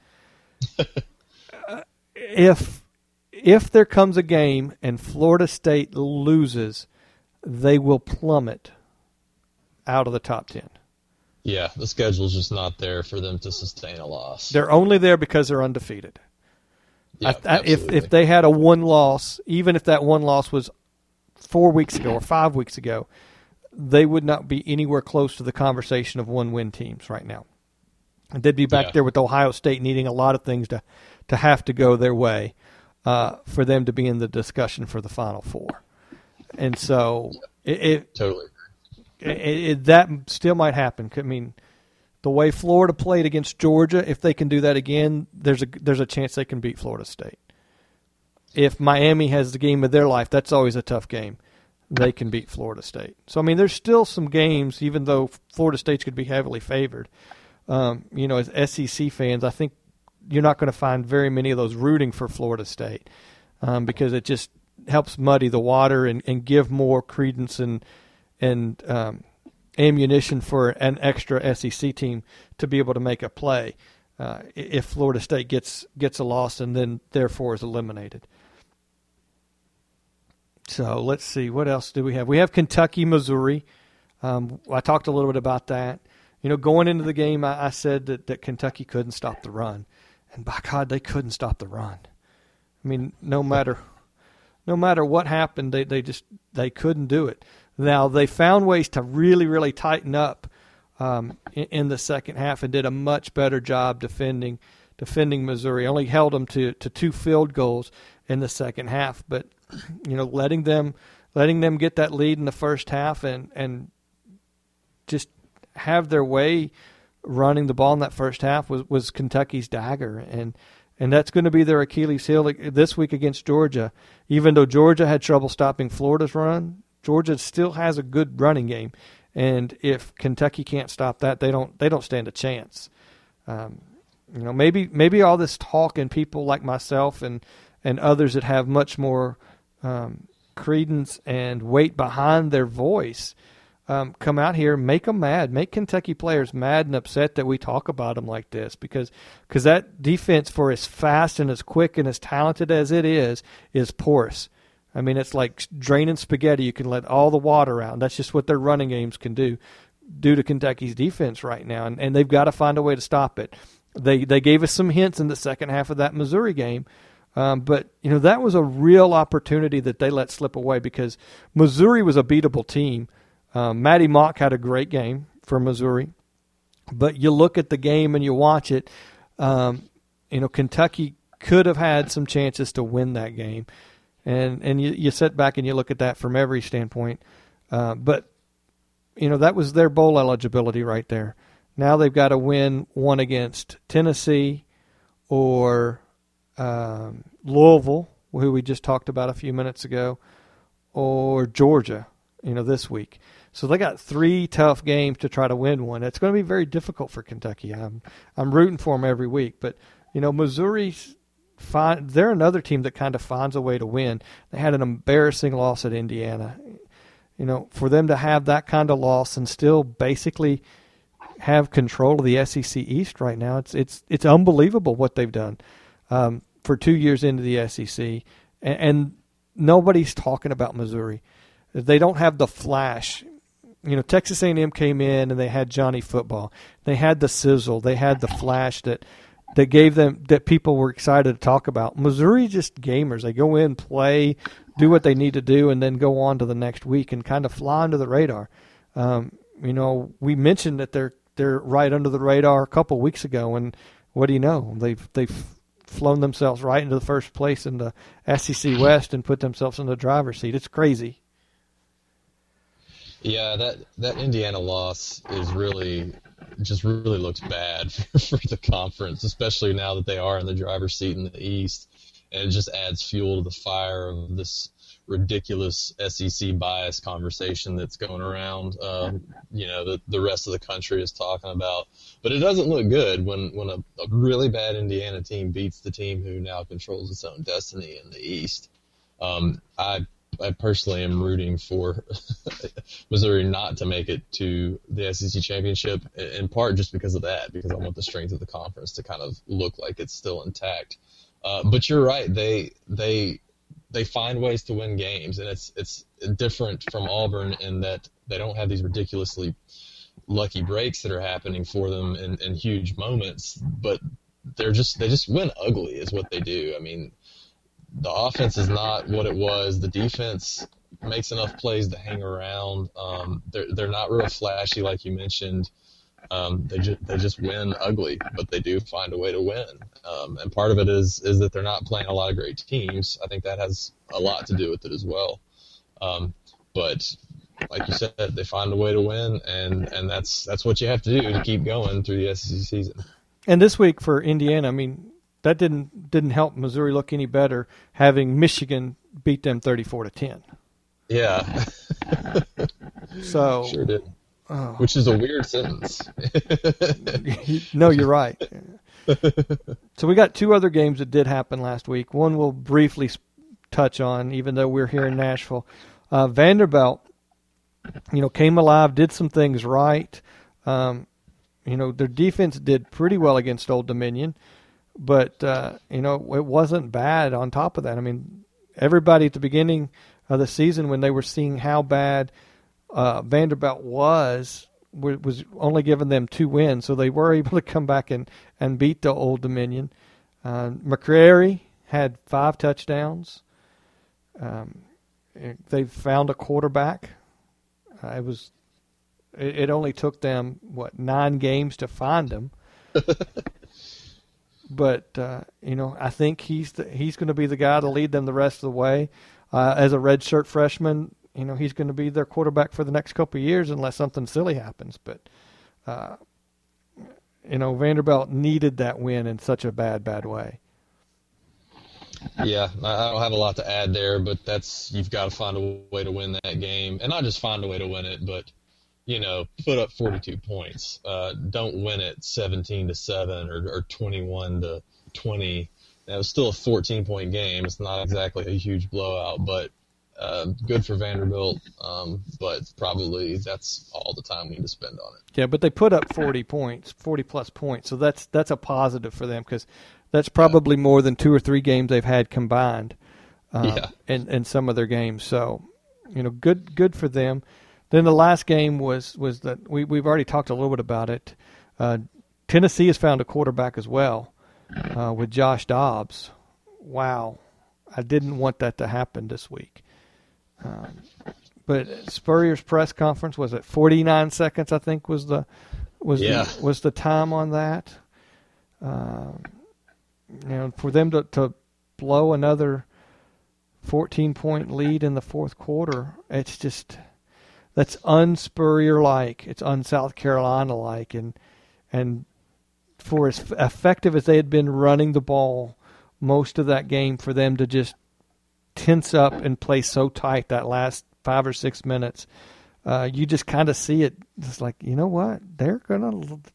[SPEAKER 1] If there comes a game and Florida State loses, they will plummet out of the top 10.
[SPEAKER 2] Yeah, the schedule's just not there for them to sustain a loss.
[SPEAKER 1] They're only there because they're undefeated.
[SPEAKER 2] Yeah,
[SPEAKER 1] if they had a one loss, even if that one loss was 4 weeks ago or 5 weeks ago, they would not be anywhere close to the conversation of one-win teams right now. And they'd be back there with Ohio State needing a lot of things to have to go their way for them to be in the discussion for the Final Four. And so
[SPEAKER 2] totally
[SPEAKER 1] that still might happen. I mean, the way Florida played against Georgia, if they can do that again, there's a chance they can beat Florida State. If Miami has the game of their life, that's always a tough game. They can beat Florida State. So, I mean, there's still some games, even though Florida State's could be heavily favored. As SEC fans, I think you're not going to find very many of those rooting for Florida State because it just helps muddy the water and give more credence and ammunition for an extra SEC team to be able to make a play if Florida State gets a loss and then therefore is eliminated. So let's see, what else do we have? We have Kentucky, Missouri. I talked a little bit about that. Going into the game, I said that Kentucky couldn't stop the run. And by God, they couldn't stop the run. I mean, no matter what happened, they couldn't do it. Now, they found ways to really, really tighten up in the second half and did a much better job defending Missouri. Only held them to 2 field goals in the second half. But, letting them get that lead in the first half and just have their way running the ball in that first half was Kentucky's dagger, and that's going to be their Achilles heel this week against Georgia. Even though Georgia had trouble stopping Florida's run, Georgia still has a good running game, and if Kentucky can't stop that, they don't stand a chance. Maybe all this talk and people like myself and others that have much more credence and weight behind their voice come out here, make them mad, make Kentucky players mad and upset that we talk about them like this, because that defense, for as fast and as quick and as talented as it is porous. I mean, it's like draining spaghetti. You can let all the water out. And that's just what their running games can do. due to Kentucky's defense right now, and they've got to find a way to stop it. They gave us some hints in the second half of that Missouri game, but that was a real opportunity that they let slip away because Missouri was a beatable team. Matty Mock had a great game for Missouri, but you look at the game and you watch it, Kentucky could have had some chances to win that game, and you sit back and you look at that from every standpoint, but that was their bowl eligibility right there. Now they've got to win one against Tennessee or Louisville, who we just talked about a few minutes ago, or Georgia, this week. So they got 3 tough games to try to win one. It's going to be very difficult for Kentucky. I'm rooting for them every week, but Missouri's fine. They're another team that kind of finds a way to win. They had an embarrassing loss at Indiana. For them to have that kind of loss and still basically have control of the SEC East right now, it's unbelievable what they've done for 2 years into the SEC, and nobody's talking about Missouri. They don't have the flash. Texas A&M came in and they had Johnny Football. They had the sizzle. They had the flash that gave them, that people were excited to talk about. Missouri just gamers. They go in, play, do what they need to do, and then go on to the next week and kind of fly under the radar. We mentioned that they're right under the radar a couple weeks ago, and what do you know? They've flown themselves right into the first place in the SEC West and put themselves in the driver's seat. It's crazy.
[SPEAKER 2] Yeah, that Indiana loss is really looks bad for the conference, especially now that they are in the driver's seat in the East, and it just adds fuel to the fire of this ridiculous SEC bias conversation that's going around. The rest of the country is talking about, but it doesn't look good when a really bad Indiana team beats the team who now controls its own destiny in the East. I personally am rooting for Missouri not to make it to the SEC championship, in part just because of that, because I want the strength of the conference to kind of look like it's still intact. But you're right; they find ways to win games, and it's different from Auburn in that they don't have these ridiculously lucky breaks that are happening for them in huge moments, but they just win ugly is what they do. I mean, the offense is not what it was. The defense makes enough plays to hang around. They're not real flashy, like you mentioned. They just win ugly, but they do find a way to win. And part of it is that they're not playing a lot of great teams. I think that has a lot to do with it as well. But like you said, they find a way to win, and that's what you have to do to keep going through the SEC season.
[SPEAKER 1] And this week for Indiana, I mean, that didn't help Missouri look any better, having Michigan beat them 34-10.
[SPEAKER 2] Yeah.
[SPEAKER 1] So
[SPEAKER 2] sure did. Oh. Which is a weird sentence.
[SPEAKER 1] No, you're right. So we got 2 other games that did happen last week. One we'll briefly touch on, even though we're here in Nashville. Vanderbilt, came alive, did some things right. Their defense did pretty well against Old Dominion. But, it wasn't bad on top of that. I mean, everybody at the beginning of the season, when they were seeing how bad Vanderbilt was only giving them 2 wins. So they were able to come back and beat the Old Dominion. McCrary had 5 touchdowns. They found a quarterback. It only took them, 9 games to find him. But, I think he's going to be the guy to lead them the rest of the way. As a redshirt freshman, he's going to be their quarterback for the next couple of years unless something silly happens. But, Vanderbilt needed that win in such a bad way.
[SPEAKER 2] Yeah, I don't have a lot to add there, but you've got to find a way to win that game. And not just find a way to win it, but put up 42 points. Don't win it 17-7 or 21-20. That was still a 14-point game. It's not exactly a huge blowout, but good for Vanderbilt. But probably that's all the time we need to spend on it.
[SPEAKER 1] Yeah, but they put up 40 points, 40-plus points. So that's a positive for them because that's probably more than 2 or 3 games they've had combined in some of their games. So, good for them. Then the last game was that we've already talked a little bit about it. Tennessee has found a quarterback as well with Josh Dobbs. Wow, I didn't want that to happen this week. But Spurrier's press conference was at 49 seconds. I think was the time on that. For them to blow another 14-point lead in the fourth quarter, it's just that's un-Spurrier-like. It's un-South Carolina-like, and for as effective as they had been running the ball most of that game, for them to just tense up and play so tight that last 5 or 6 minutes, you just kind of see it. It's like, you know what, they're gonna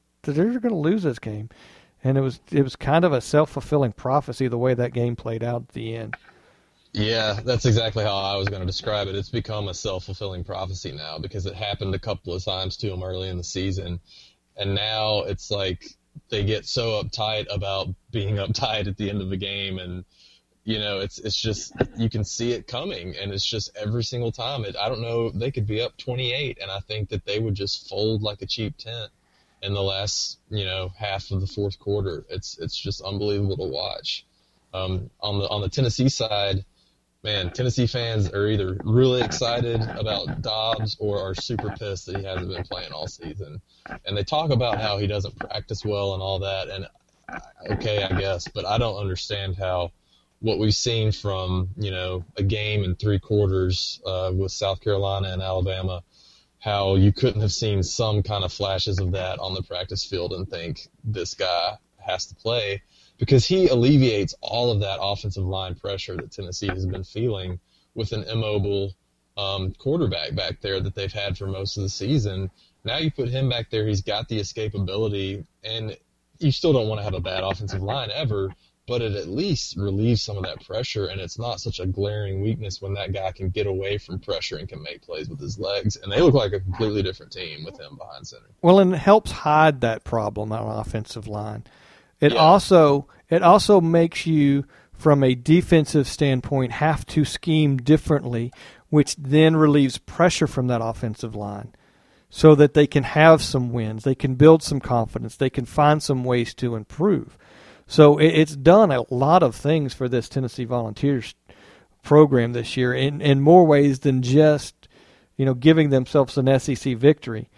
[SPEAKER 1] lose this game, and it was kind of a self-fulfilling prophecy the way that game played out at the end.
[SPEAKER 2] Yeah, that's exactly how I was going to describe it. It's become a self-fulfilling prophecy now because it happened a couple of times to them early in the season, and now it's like they get so uptight about being uptight at the end of the game, and it's just you can see it coming, and it's just every single time. I don't know, they could be up 28, and I think that they would just fold like a cheap tent in the last half of the fourth quarter. It's just unbelievable to watch. On the Tennessee side, man, Tennessee fans are either really excited about Dobbs or are super pissed that he hasn't been playing all season. And they talk about how he doesn't practice well and all that, and okay, I guess, but I don't understand how what we've seen from, a game in 3 quarters with South Carolina and Alabama, how you couldn't have seen some kind of flashes of that on the practice field and think this guy has to play, because he alleviates all of that offensive line pressure that Tennessee has been feeling with an immobile quarterback back there that they've had for most of the season. Now you put him back there, he's got the escapability, and you still don't want to have a bad offensive line ever, but it at least relieves some of that pressure, and it's not such a glaring weakness when that guy can get away from pressure and can make plays with his legs. And they look like a completely different team with him behind center.
[SPEAKER 1] Well, and it helps hide that problem on offensive line. It also makes you, from a defensive standpoint, have to scheme differently, which then relieves pressure from that offensive line so that they can have some wins, they can build some confidence, they can find some ways to improve. So it's done a lot of things for this Tennessee Volunteers program this year in more ways than just, giving themselves an SEC victory.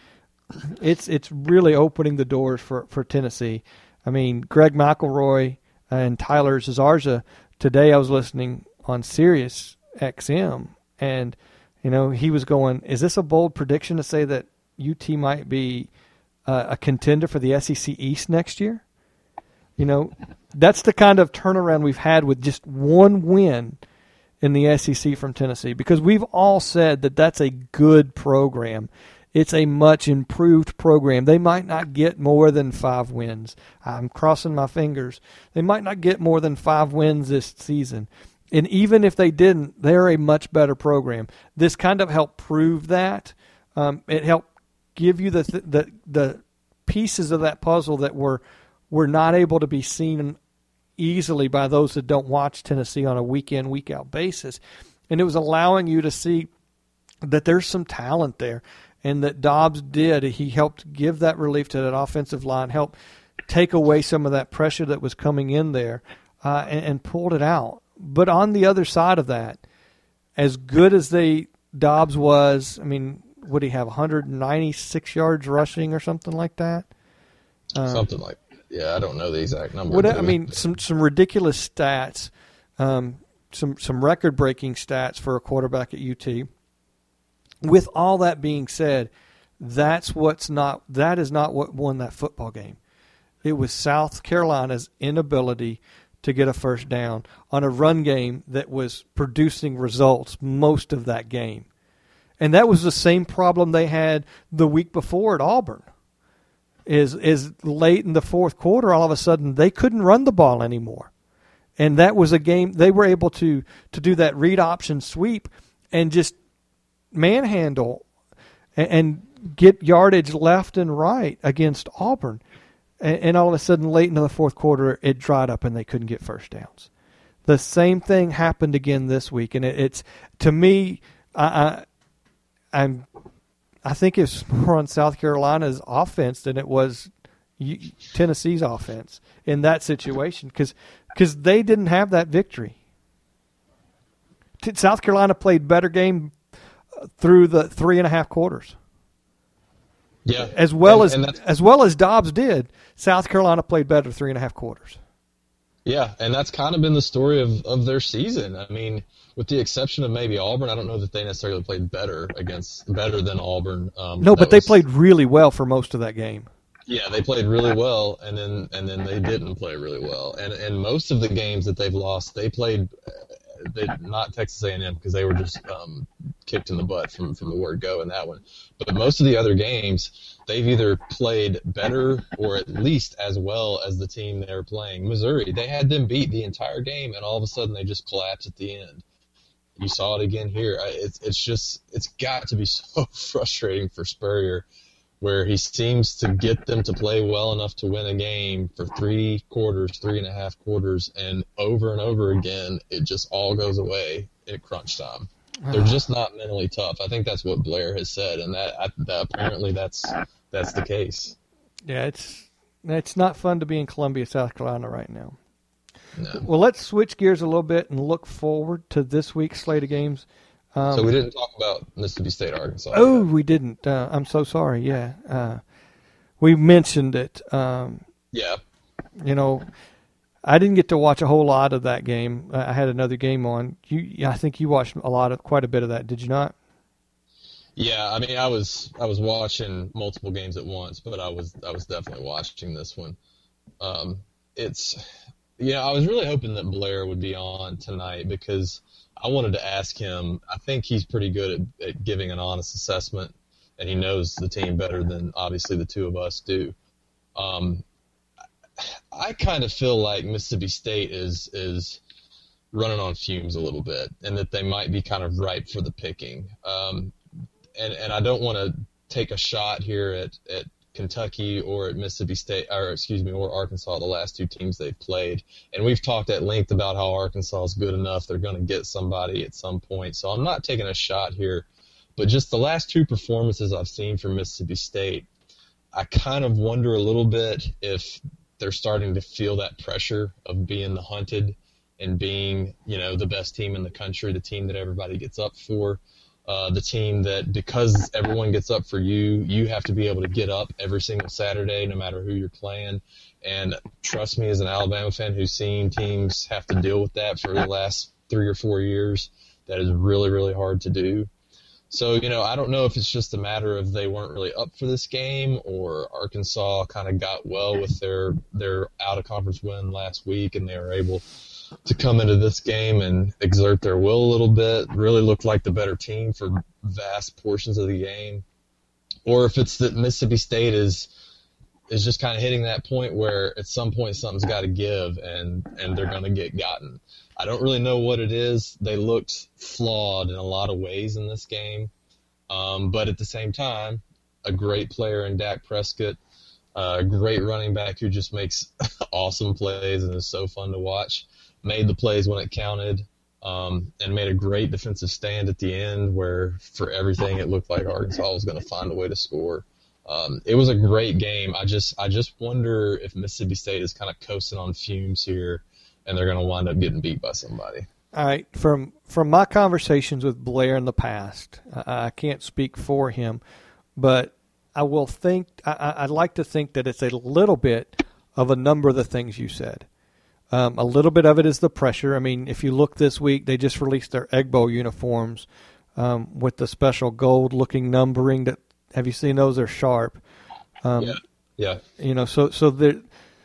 [SPEAKER 1] It's really opening the doors for Tennessee. I mean, Greg McElroy and Tyler Zazarza, today I was listening on Sirius XM, and, he was going, is this a bold prediction to say that UT might be a contender for the SEC East next year? That's the kind of turnaround we've had with just one win in the SEC from Tennessee, because we've all said that that's a good program. It's a much improved program. They might not get more than 5 wins. I'm crossing my fingers. They might not get more than 5 wins this season. And even if they didn't, they're a much better program. This kind of helped prove that. It helped give you the pieces of that puzzle that were not able to be seen easily by those that don't watch Tennessee on a week-in, week-out basis. And it was allowing you to see that there's some talent there, and that Dobbs did. He helped give that relief to that offensive line, helped take away some of that pressure that was coming in there, and pulled it out. But on the other side of that, as good as Dobbs was, I mean, would he have 196 yards rushing or something like that?
[SPEAKER 2] Something like that. Yeah, I don't know the exact number.
[SPEAKER 1] I mean, some ridiculous stats, some record-breaking stats for a quarterback at UT. With all that being said, that is not what won that football game. It was South Carolina's inability to get a first down on a run game that was producing results most of that game. And that was the same problem they had the week before at Auburn. Is late in the fourth quarter, all of a sudden they couldn't run the ball anymore. And that was a game they were able to do that read option sweep and just manhandle and get yardage left and right against Auburn. And all of a sudden, late into the fourth quarter, it dried up and they couldn't get first downs. The same thing happened again this week. And it's, to me, I'm I think it's more on South Carolina's offense than it was Tennessee's offense in that situation because they didn't have that victory. South Carolina played better game through the 3.5 quarters.
[SPEAKER 2] Yeah,
[SPEAKER 1] as well as Dobbs did. South Carolina played better 3.5 quarters.
[SPEAKER 2] Yeah, and that's kind of been the story of their season. I mean, with the exception of maybe Auburn, I don't know that they necessarily played better than Auburn.
[SPEAKER 1] No, but they played really well for most of that game.
[SPEAKER 2] Yeah, they played really well, and then they didn't play really well. And most of the games that they've lost, they played. Not Texas A&M because they were just kicked in the butt from the word go in that one. But most of the other games, they've either played better or at least as well as the team they were playing. Missouri, they had them beat the entire game, and all of a sudden they just collapsed at the end. You saw it again here. It's got to be so frustrating for Spurrier, where he seems to get them to play well enough to win a game for 3 quarters, 3.5 quarters, and over again, it just all goes away at crunch time. They're just not mentally tough. I think that's what Blair has said, and that apparently that's the case.
[SPEAKER 1] Yeah, it's not fun to be in Columbia, South Carolina right now.
[SPEAKER 2] No.
[SPEAKER 1] Well, let's switch gears a little bit and look forward to this week's slate of games.
[SPEAKER 2] So we didn't talk about Mississippi State, Arkansas.
[SPEAKER 1] Oh, we didn't. I'm so sorry. Yeah. We mentioned it.
[SPEAKER 2] Yeah.
[SPEAKER 1] You know, I didn't get to watch a whole lot of that game. I had another game on. I think you watched quite a bit of that. Did you not?
[SPEAKER 2] Yeah, I mean, I was watching multiple games at once, but I was definitely watching this one. I was really hoping that Blair would be on tonight because I wanted to ask him. I think he's pretty good at giving an honest assessment, and he knows the team better than obviously the two of us do. I kind of feel like Mississippi State is running on fumes a little bit, and that they might be kind of ripe for the picking. And I don't want to take a shot here at Kentucky or at Mississippi State, or Arkansas, the last two teams they've played. And we've talked at length about how Arkansas is good enough. They're going to get somebody at some point. So I'm not taking a shot here. But just the last two performances I've seen from Mississippi State, I kind of wonder a little bit if they're starting to feel that pressure of being the hunted and being, the best team in the country, the team that everybody gets up for. The team that, because everyone gets up for you, you have to be able to get up every single Saturday, no matter who you're playing. And trust me, as an Alabama fan who's seen teams have to deal with that for the last 3 or 4 years, that is really, really hard to do. So, I don't know if it's just a matter of they weren't really up for this game, or Arkansas kind of got well with their out-of-conference win last week, and they were able to come into this game and exert their will a little bit, really looked like the better team for vast portions of the game. Or if it's that Mississippi State is just kind of hitting that point where at some point something's got to give and they're going to get gotten. I don't really know what it is. They looked flawed in a lot of ways in this game. But at the same time, a great player in Dak Prescott, a great running back who just makes awesome plays and is so fun to watch. Made the plays when it counted, and made a great defensive stand at the end where, for everything, it looked like Arkansas was going to find a way to score. It was a great game. I just wonder if Mississippi State is kind of coasting on fumes here, and they're going to wind up getting beat by somebody.
[SPEAKER 1] All right. From my conversations with Blair in the past, I can't speak for him, but I will think I'd like to think that it's a little bit of a number of the things you said. A little bit of it is the pressure. I mean, if you look this week, they just released their Egg Bowl uniforms with the special gold-looking numbering. Have you seen those? They're sharp.
[SPEAKER 2] Yeah.
[SPEAKER 1] So they're,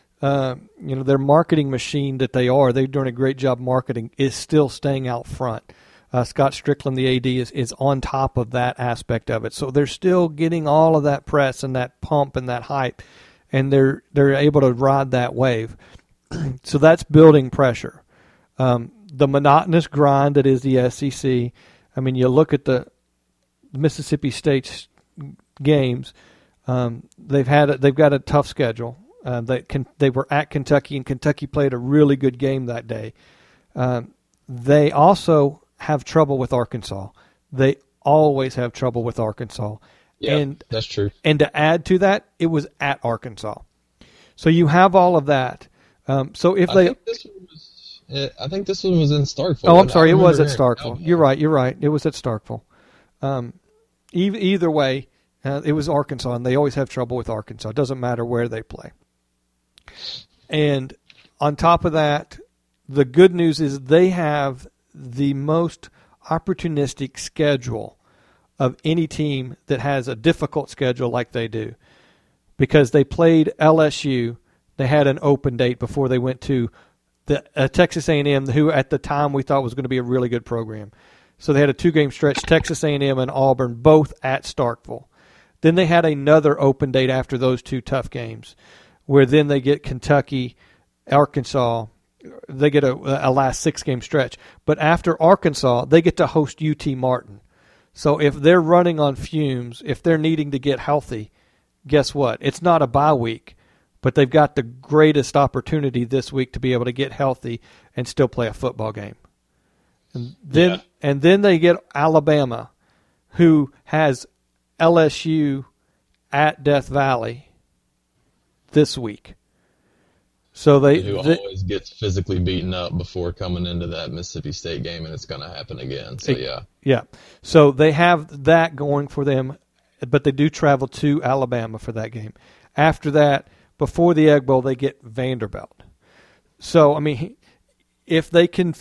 [SPEAKER 1] their marketing machine that they're doing a great job marketing, is still staying out front. Scott Strickland, the AD, is on top of that aspect of it. So they're still getting all of that press and that pump and that hype, and they're able to ride that wave. So that's building pressure. The monotonous grind that is the SEC. I mean, you look at the Mississippi State's games. They've got a tough schedule. They were at Kentucky, and Kentucky played a really good game that day. They also have trouble with Arkansas. They always have trouble with Arkansas.
[SPEAKER 2] Yeah,
[SPEAKER 1] and
[SPEAKER 2] that's true.
[SPEAKER 1] And to add to that, it was at Arkansas. So you have all of that. So if
[SPEAKER 2] I think this one was in Starkville.
[SPEAKER 1] Oh, I'm sorry, it was at Starkville. You're right. It was at Starkville. Either way, it was Arkansas, and they always have trouble with Arkansas. It doesn't matter where they play. And on top of that, the good news is they have the most opportunistic schedule of any team that has a difficult schedule like they do. Because they played LSU, they had an open date before they went to the Texas A&M, who at the time we thought was going to be a really good program. So they had a 2-game stretch, Texas A&M and Auburn, both at Starkville. Then they had another open date after those 2 tough games, where then they get Kentucky, Arkansas. They get a last 6-game stretch. But after Arkansas, they get to host UT Martin. So if they're running on fumes, if they're needing to get healthy, guess what? It's not a bye week, but they've got the greatest opportunity this week to be able to get healthy and still play a football game. And then they get Alabama, who has LSU at Death Valley this week. So
[SPEAKER 2] who always gets physically beaten up before coming into that Mississippi State game, and it's going to happen again. So
[SPEAKER 1] yeah. So they have that going for them, but they do travel to Alabama for that game. After that, before the Egg Bowl, they get Vanderbilt. So I mean, if they can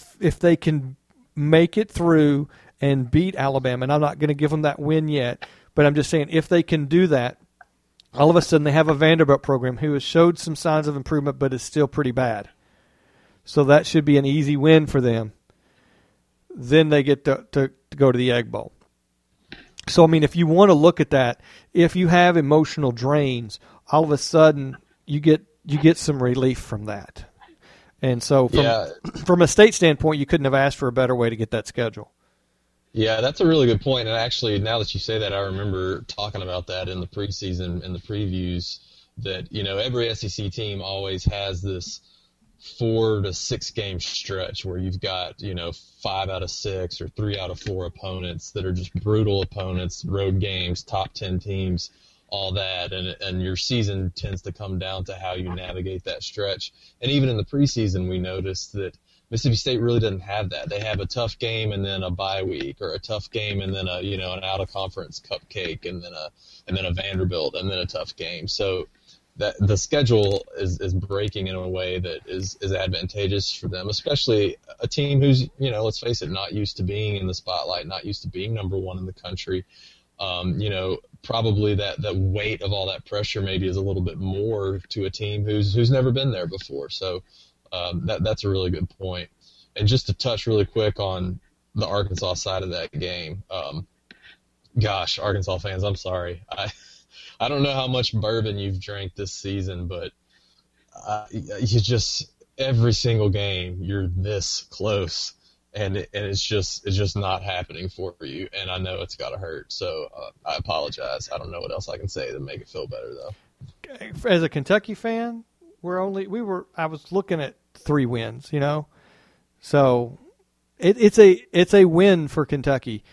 [SPEAKER 1] make it through and beat Alabama, and I'm not going to give them that win yet, but I'm just saying if they can do that, all of a sudden they have a Vanderbilt program who has showed some signs of improvement but is still pretty bad. So that should be an easy win for them. Then they get to go to the Egg Bowl. So, I mean, if you want to look at that, if you have emotional drains, all of a sudden you get some relief from that. And so from a state standpoint, you couldn't have asked for a better way to get that schedule.
[SPEAKER 2] Yeah, that's a really good point. And actually, now that you say that, I remember talking about that in the preseason, in the previews, that, every SEC team always has this 4 to 6 game stretch where you've got, 5 out of 6 or 3 out of 4 opponents that are just brutal opponents, road games, top 10 teams, all that. And your season tends to come down to how you navigate that stretch. And even in the preseason, we noticed that Mississippi State really doesn't have that. They have a tough game and then a bye week, or a tough game and then an out of conference cupcake, and then a Vanderbilt and then a tough game. So that the schedule is breaking in a way that is advantageous for them, especially a team who's, let's face it, not used to being in the spotlight, not used to being number one in the country. Probably that weight of all that pressure maybe is a little bit more to a team who's never been there before. So that's a really good point. And just to touch really quick on the Arkansas side of that game, gosh, Arkansas fans, I'm sorry. I don't know how much bourbon you've drank this season, but you just every single game you're this close, and it's just not happening for you. And I know it's got to hurt, so I apologize. I don't know what else I can say to make it feel better, though.
[SPEAKER 1] As a Kentucky fan, I was looking at 3 wins, so it's a win for Kentucky.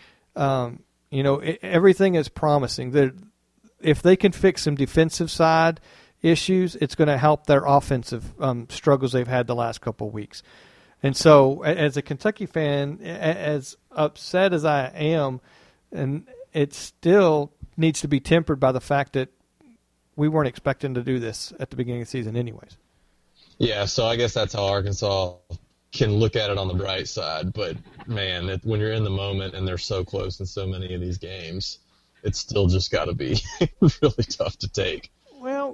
[SPEAKER 1] Everything is promising. That if they can fix some defensive side issues, it's going to help their offensive struggles they've had the last couple of weeks. And so, as a Kentucky fan, as upset as I am, and it still needs to be tempered by the fact that we weren't expecting to do this at the beginning of the season anyways.
[SPEAKER 2] Yeah, so I guess that's how Arkansas can look at it on the bright side. But, man, when you're in the moment and they're so close in so many of these games, it's still just got to be really tough to take.
[SPEAKER 1] Well,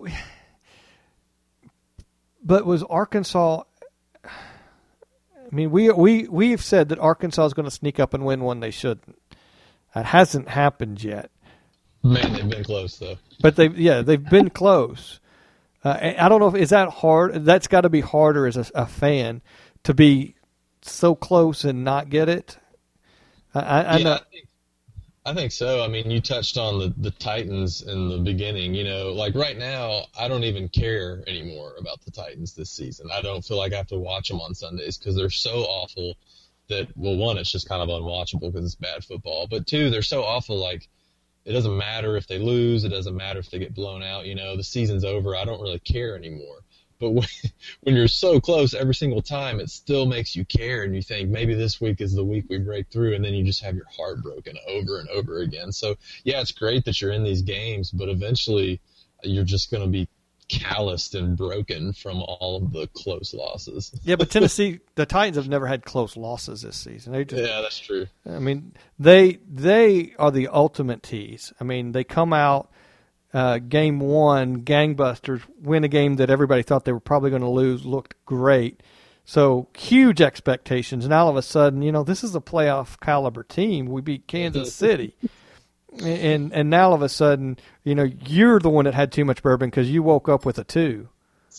[SPEAKER 1] but was Arkansas – I mean, we've said that Arkansas is going to sneak up and win one they shouldn't. That hasn't happened yet.
[SPEAKER 2] Man, they've been close, though.
[SPEAKER 1] But they've been close. I don't know is that hard. That's got to be harder as a fan to be so close and not get it. I know.
[SPEAKER 2] I think so. I mean, you touched on the Titans in the beginning. Like right now, I don't even care anymore about the Titans this season. I don't feel like I have to watch them on Sundays because they're so awful that, well, one, it's just kind of unwatchable because it's bad football. But two, they're so awful, like, it doesn't matter if they lose. It doesn't matter if they get blown out. The season's over. I don't really care anymore. But when you're so close every single time, it still makes you care, and you think maybe this week is the week we break through, and then you just have your heart broken over and over again. So, yeah, it's great that you're in these games, but eventually you're just going to be calloused and broken from all of the close losses.
[SPEAKER 1] Yeah, but Tennessee, the Titans have never had close losses this season.
[SPEAKER 2] Yeah, that's true.
[SPEAKER 1] I mean, they are the ultimate tease. I mean, they come out game one, gangbusters, win a game that everybody thought they were probably going to lose, looked great. So huge expectations, and all of a sudden, this is a playoff caliber team. We beat Kansas City. And now all of a sudden, you're the one that had too much bourbon because you woke up with a 2.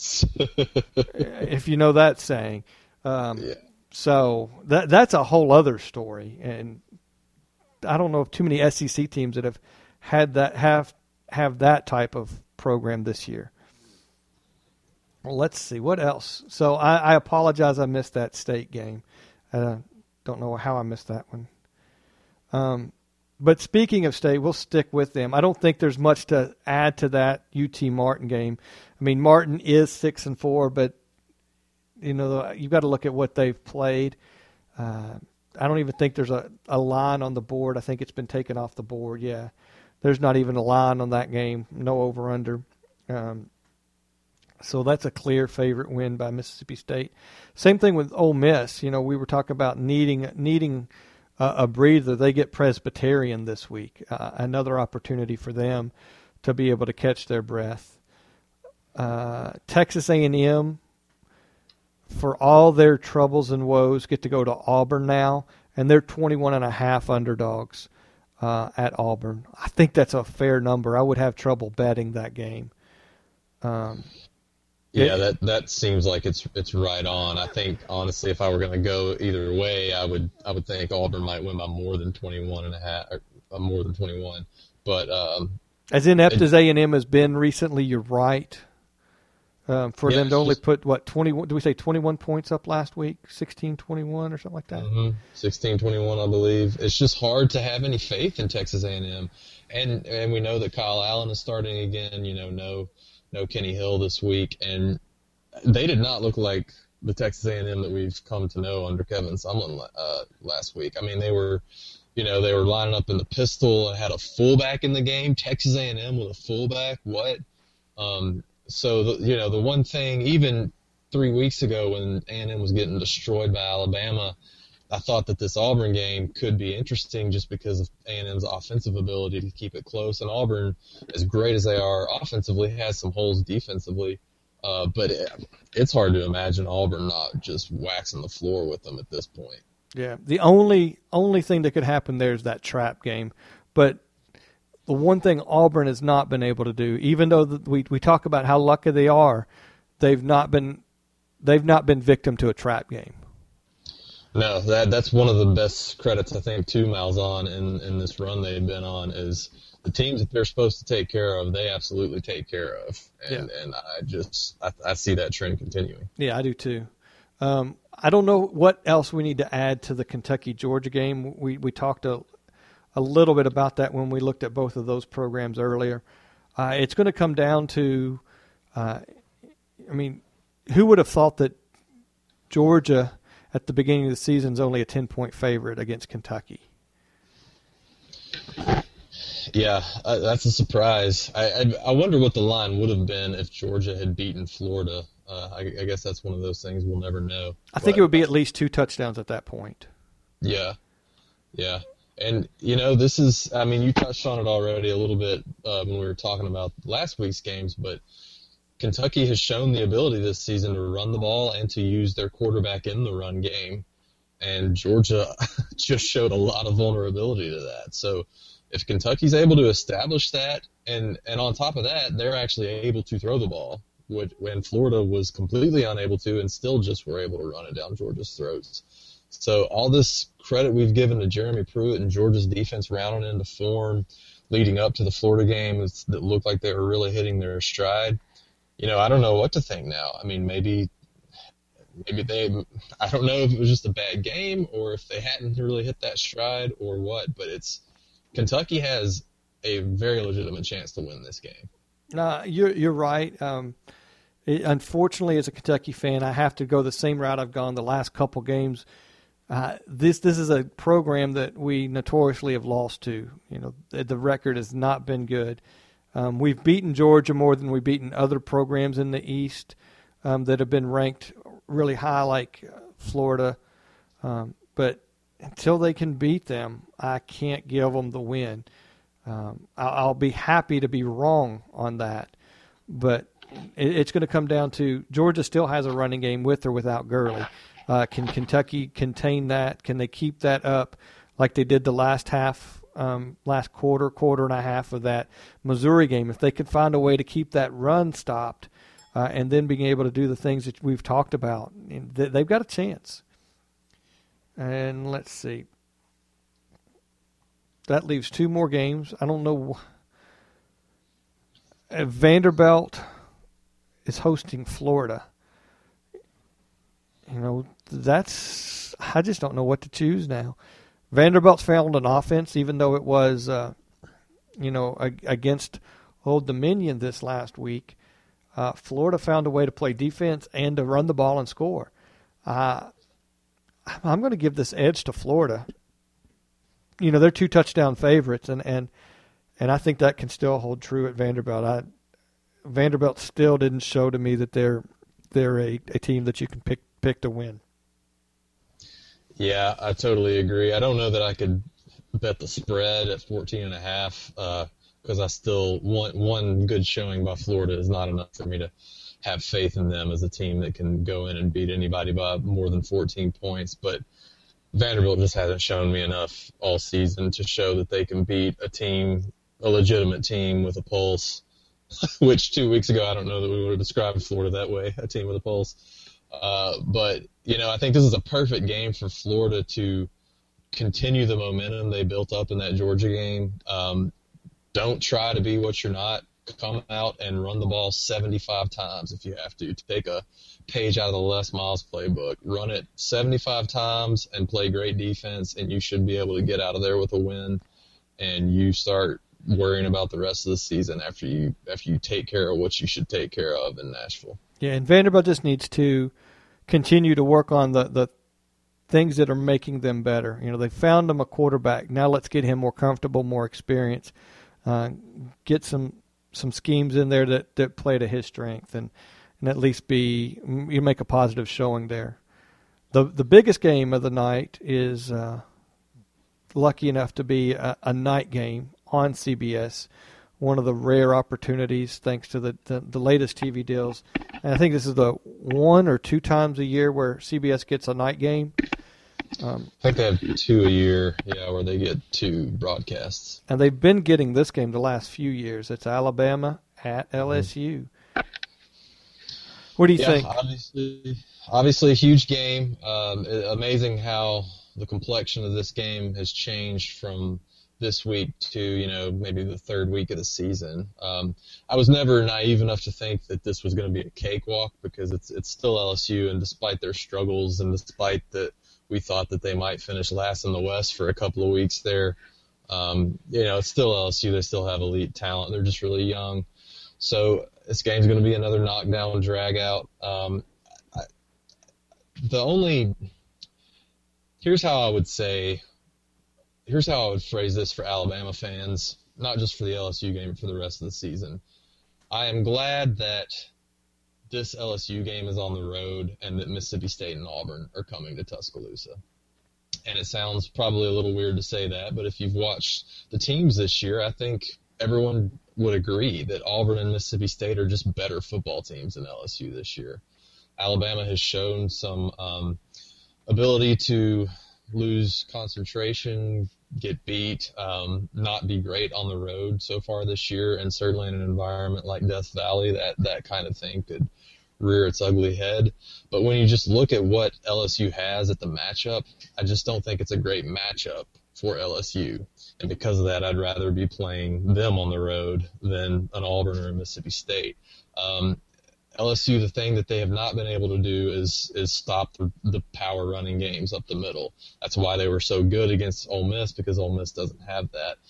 [SPEAKER 1] If you know that saying. Yeah. So that's a whole other story. And I don't know of too many SEC teams that have had that have that type of program this year. Well, let's see. What else? So I apologize I missed that state game. I don't know how I missed that one. But speaking of state, we'll stick with them. I don't think there's much to add to that UT Martin game. I mean, Martin is 6-4, but you've got to look at what they've played. I don't even think there's a line on the board. I think it's been taken off the board. Yeah, there's not even a line on that game. No over/under. So that's a clear favorite win by Mississippi State. Same thing with Ole Miss. We were talking about needing a breather. They get Presbyterian this week. Another opportunity for them to be able to catch their breath. Texas A&M, for all their troubles and woes, get to go to Auburn now, and they're 21.5 underdogs at Auburn. I think that's a fair number. I would have trouble betting that game.
[SPEAKER 2] Yeah, that seems like it's right on. I think honestly, if I were going to go either way, I would think Auburn might win by more than 21.5, or more than 21. But
[SPEAKER 1] as inept as A&M has been recently, you're right. For them to only put 21? Do we say 21 points up last week? 16-21 or something like that.
[SPEAKER 2] 16-21, I believe. It's just hard to have any faith in Texas A&M, and we know that Kyle Allen is starting again. No Kenny Hill this week, and they did not look like the Texas A&M that we've come to know under Kevin Sumlin last week. I mean, they were lining up in the pistol and had a fullback in the game. Texas A&M with a fullback, what? So the one thing, even 3 weeks ago when A&M was getting destroyed by Alabama, I thought that this Auburn game could be interesting just because of A&M's offensive ability to keep it close. And Auburn, as great as they are offensively, has some holes defensively. But it's hard to imagine Auburn not just waxing the floor with them at this point.
[SPEAKER 1] Yeah, the only thing that could happen there is that trap game. But the one thing Auburn has not been able to do, even though we talk about how lucky they are, they've not been victim to a trap game.
[SPEAKER 2] No, that's one of the best credits I think to Malzahn in this run they've been on is the teams that they're supposed to take care of, they absolutely take care of, and I see that trend continuing.
[SPEAKER 1] Yeah, I do too. I don't know what else we need to add to the Kentucky-Georgia game. We talked a little bit about that when we looked at both of those programs earlier. It's going to come down to, who would have thought that Georgia at the beginning of the season is only a 10-point favorite against Kentucky?
[SPEAKER 2] Yeah, that's a surprise. I wonder what the line would have been if Georgia had beaten Florida. I guess that's one of those things we'll never know.
[SPEAKER 1] I think it would be at least 2 touchdowns at that point.
[SPEAKER 2] Yeah. And, this is, you touched on it already a little bit when we were talking about last week's games, but Kentucky has shown the ability this season to run the ball and to use their quarterback in the run game. And Georgia just showed a lot of vulnerability to that. So if Kentucky's able to establish that, and on top of that, they're actually able to throw the ball, when Florida was completely unable to and still just were able to run it down Georgia's throats. So all this credit we've given to Jeremy Pruitt and Georgia's defense rounding into form leading up to the Florida game that looked like they were really hitting their stride. I don't know what to think now. Maybe I don't know if it was just a bad game or if they hadn't really hit that stride or what, but Kentucky has a very legitimate chance to win this game.
[SPEAKER 1] You're right. Unfortunately, as a Kentucky fan, I have to go the same route I've gone the last couple games. This is a program that we notoriously have lost to. The record has not been good. We've beaten Georgia more than we've beaten other programs in the East that have been ranked really high, like Florida. But until they can beat them, I can't give them the win. I'll be happy to be wrong on that, but it's going to come down to Georgia still has a running game with or without Gurley. Can Kentucky contain that? Can they keep that up like they did the last half, last quarter and a half of that Missouri game? If they could find a way to keep that run stopped and then being able to do the things that we've talked about, they've got a chance. And let's see. That leaves two more games. I don't know. Vanderbilt is hosting Florida. I just don't know what to choose now. Vanderbilt's found an offense, even though it was, against Old Dominion this last week. Florida found a way to play defense and to run the ball and score. I'm going to give this edge to Florida. They're 2 touchdown favorites, and I think that can still hold true at Vanderbilt. Vanderbilt still didn't show to me that they're a team that you can pick to win.
[SPEAKER 2] Yeah, I totally agree. I don't know that I could bet the spread at 14.5 because I still want one good showing by Florida is not enough for me to have faith in them as a team that can go in and beat anybody by more than 14 points. But Vanderbilt just hasn't shown me enough all season to show that they can beat a legitimate team with a pulse, which 2 weeks ago I don't know that we would have described Florida that way, a team with a pulse. But I think this is a perfect game for Florida to continue the momentum they built up in that Georgia game. Don't try to be what you're not. Come out and run the ball 75 times if you have to. Take a page out of the Les Miles playbook. Run it 75 times and play great defense, and you should be able to get out of there with a win. And you start worrying about the rest of the season after you take care of what you should take care of in Nashville.
[SPEAKER 1] Yeah, and Vanderbilt just needs to continue to work on the things that are making them better. They found him a quarterback. Now let's get him more comfortable, more experience. Get some schemes in there that play to his strength, and at least you make a positive showing there. The biggest game of the night is lucky enough to be a night game on CBS. One of the rare opportunities, thanks to the latest TV deals. And I think this is the 1 or 2 times a year where CBS gets a night game.
[SPEAKER 2] I think they have 2 a year, where they get 2 broadcasts.
[SPEAKER 1] And they've been getting this game the last few years. It's Alabama at LSU. What do you think?
[SPEAKER 2] Obviously a huge game. Amazing how the complexion of this game has changed from this week to, maybe the third week of the season. I was never naive enough to think that this was going to be a cakewalk because it's still LSU, and despite their struggles and despite that we thought that they might finish last in the West for a couple of weeks there, it's still LSU. They still have elite talent. They're just really young. So this game's going to be another knockdown drag out. Here's how I would phrase this for Alabama fans, not just for the LSU game, but for the rest of the season. I am glad that this LSU game is on the road and that Mississippi State and Auburn are coming to Tuscaloosa. And it sounds probably a little weird to say that, but if you've watched the teams this year, I think everyone would agree that Auburn and Mississippi State are just better football teams than LSU this year. Alabama has shown some ability to lose concentration, get beat, not be great on the road so far this year, and certainly in an environment like Death Valley, that kind of thing could rear its ugly head. But when you just look at what LSU has at the matchup, I just don't think it's a great matchup for LSU. And because of that, I'd rather be playing them on the road than an Auburn or a Mississippi State. LSU, the thing that they have not been able to do is stop the power running games up the middle. That's why they were so good against Ole Miss, because Ole Miss doesn't have that.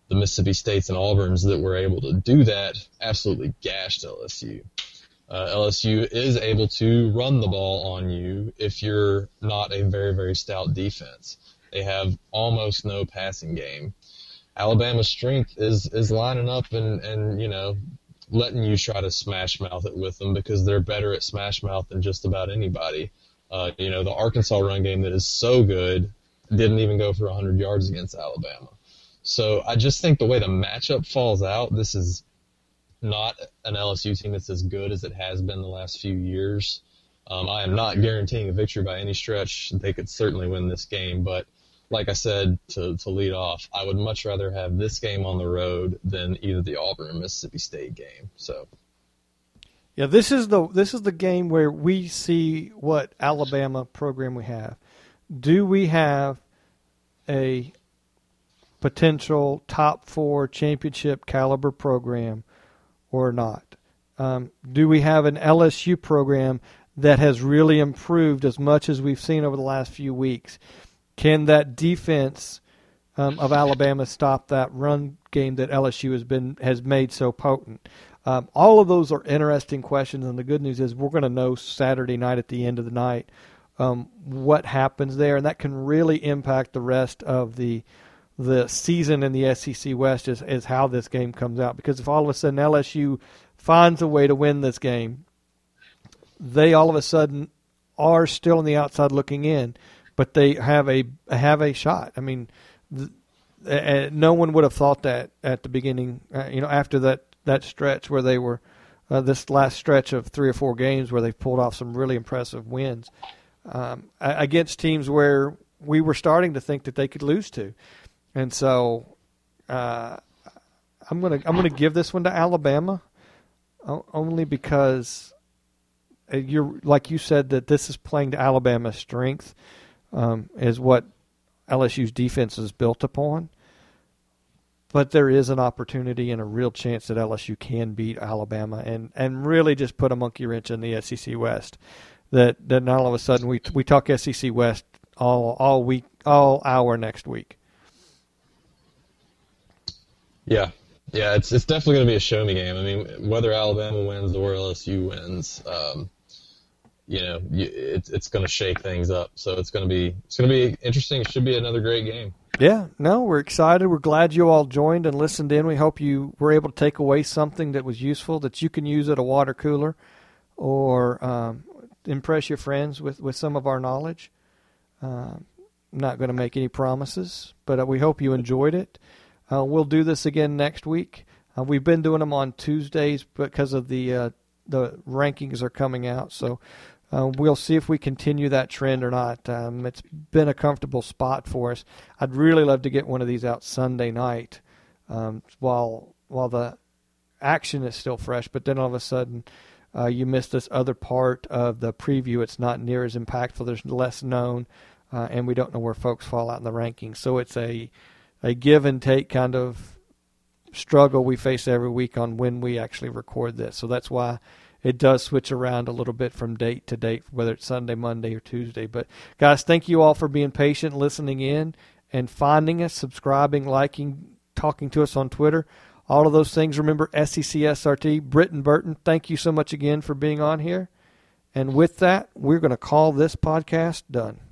[SPEAKER 2] the Mississippi States and Auburns that were able to do that absolutely gashed LSU. LSU is able to run the ball on you if you're not a very, very stout defense. They have almost no passing game. Alabama's strength is lining up and letting you try to smash mouth it with them because they're better at smash mouth than just about anybody. The Arkansas run game that is so good didn't even go for 100 yards against Alabama. So I just think the way the matchup falls out, this is not an LSU team that's as good as it has been the last few years. I am not guaranteeing a victory by any stretch. They could certainly win this game, but like I said, to lead off, I would much rather have this game on the road than either the Auburn or Mississippi State game. So,
[SPEAKER 1] yeah, this is the game where we see what Alabama program we have. Do we have a potential top 4 championship caliber program or not? Do we have an LSU program that has really improved as much as we've seen over the last few weeks? Can that defense of Alabama stop that run game that LSU has made so potent? All of those are interesting questions, and the good news is we're going to know Saturday night at the end of the night what happens there, and that can really impact the rest of the season in the SEC West is how this game comes out. Because if all of a sudden LSU finds a way to win this game, they all of a sudden are still on the outside looking in, but they have a shot. I mean, no one would have thought that at the beginning. After that stretch where they were this last stretch of 3 or 4 games where they pulled off some really impressive wins against teams where we were starting to think that they could lose to. And so I'm gonna give this one to Alabama, only because you're like you said that this is playing to Alabama's strength, is what LSU's defense is built upon. But there is an opportunity and a real chance that LSU can beat Alabama and really just put a monkey wrench in the SEC West. That now all of a sudden we talk SEC West all week, all hour next week.
[SPEAKER 2] Yeah, it's definitely going to be a show me game. I mean, whether Alabama wins or LSU wins, it's going to shake things up. So it's going to be interesting. It should be another great game.
[SPEAKER 1] Yeah, no, we're excited. We're glad you all joined and listened in. We hope you were able to take away something that was useful that you can use at a water cooler or impress your friends with some of our knowledge. Not going to make any promises, but we hope you enjoyed it. We'll do this again next week. We've been doing them on Tuesdays because of the rankings are coming out. So we'll see if we continue that trend or not. It's been a comfortable spot for us. I'd really love to get one of these out Sunday night while the action is still fresh. But then all of a sudden you miss this other part of the preview. It's not near as impactful. There's less known, and we don't know where folks fall out in the rankings. So it's a give and take kind of struggle we face every week on when we actually record this. So that's why it does switch around a little bit from date to date, whether it's Sunday, Monday, or Tuesday. But guys, thank you all for being patient, listening in, and finding us, subscribing, liking, talking to us on Twitter. All of those things. Remember, SECSRT, Britton Burton, thank you so much again for being on here. And with that, we're going to call this podcast done.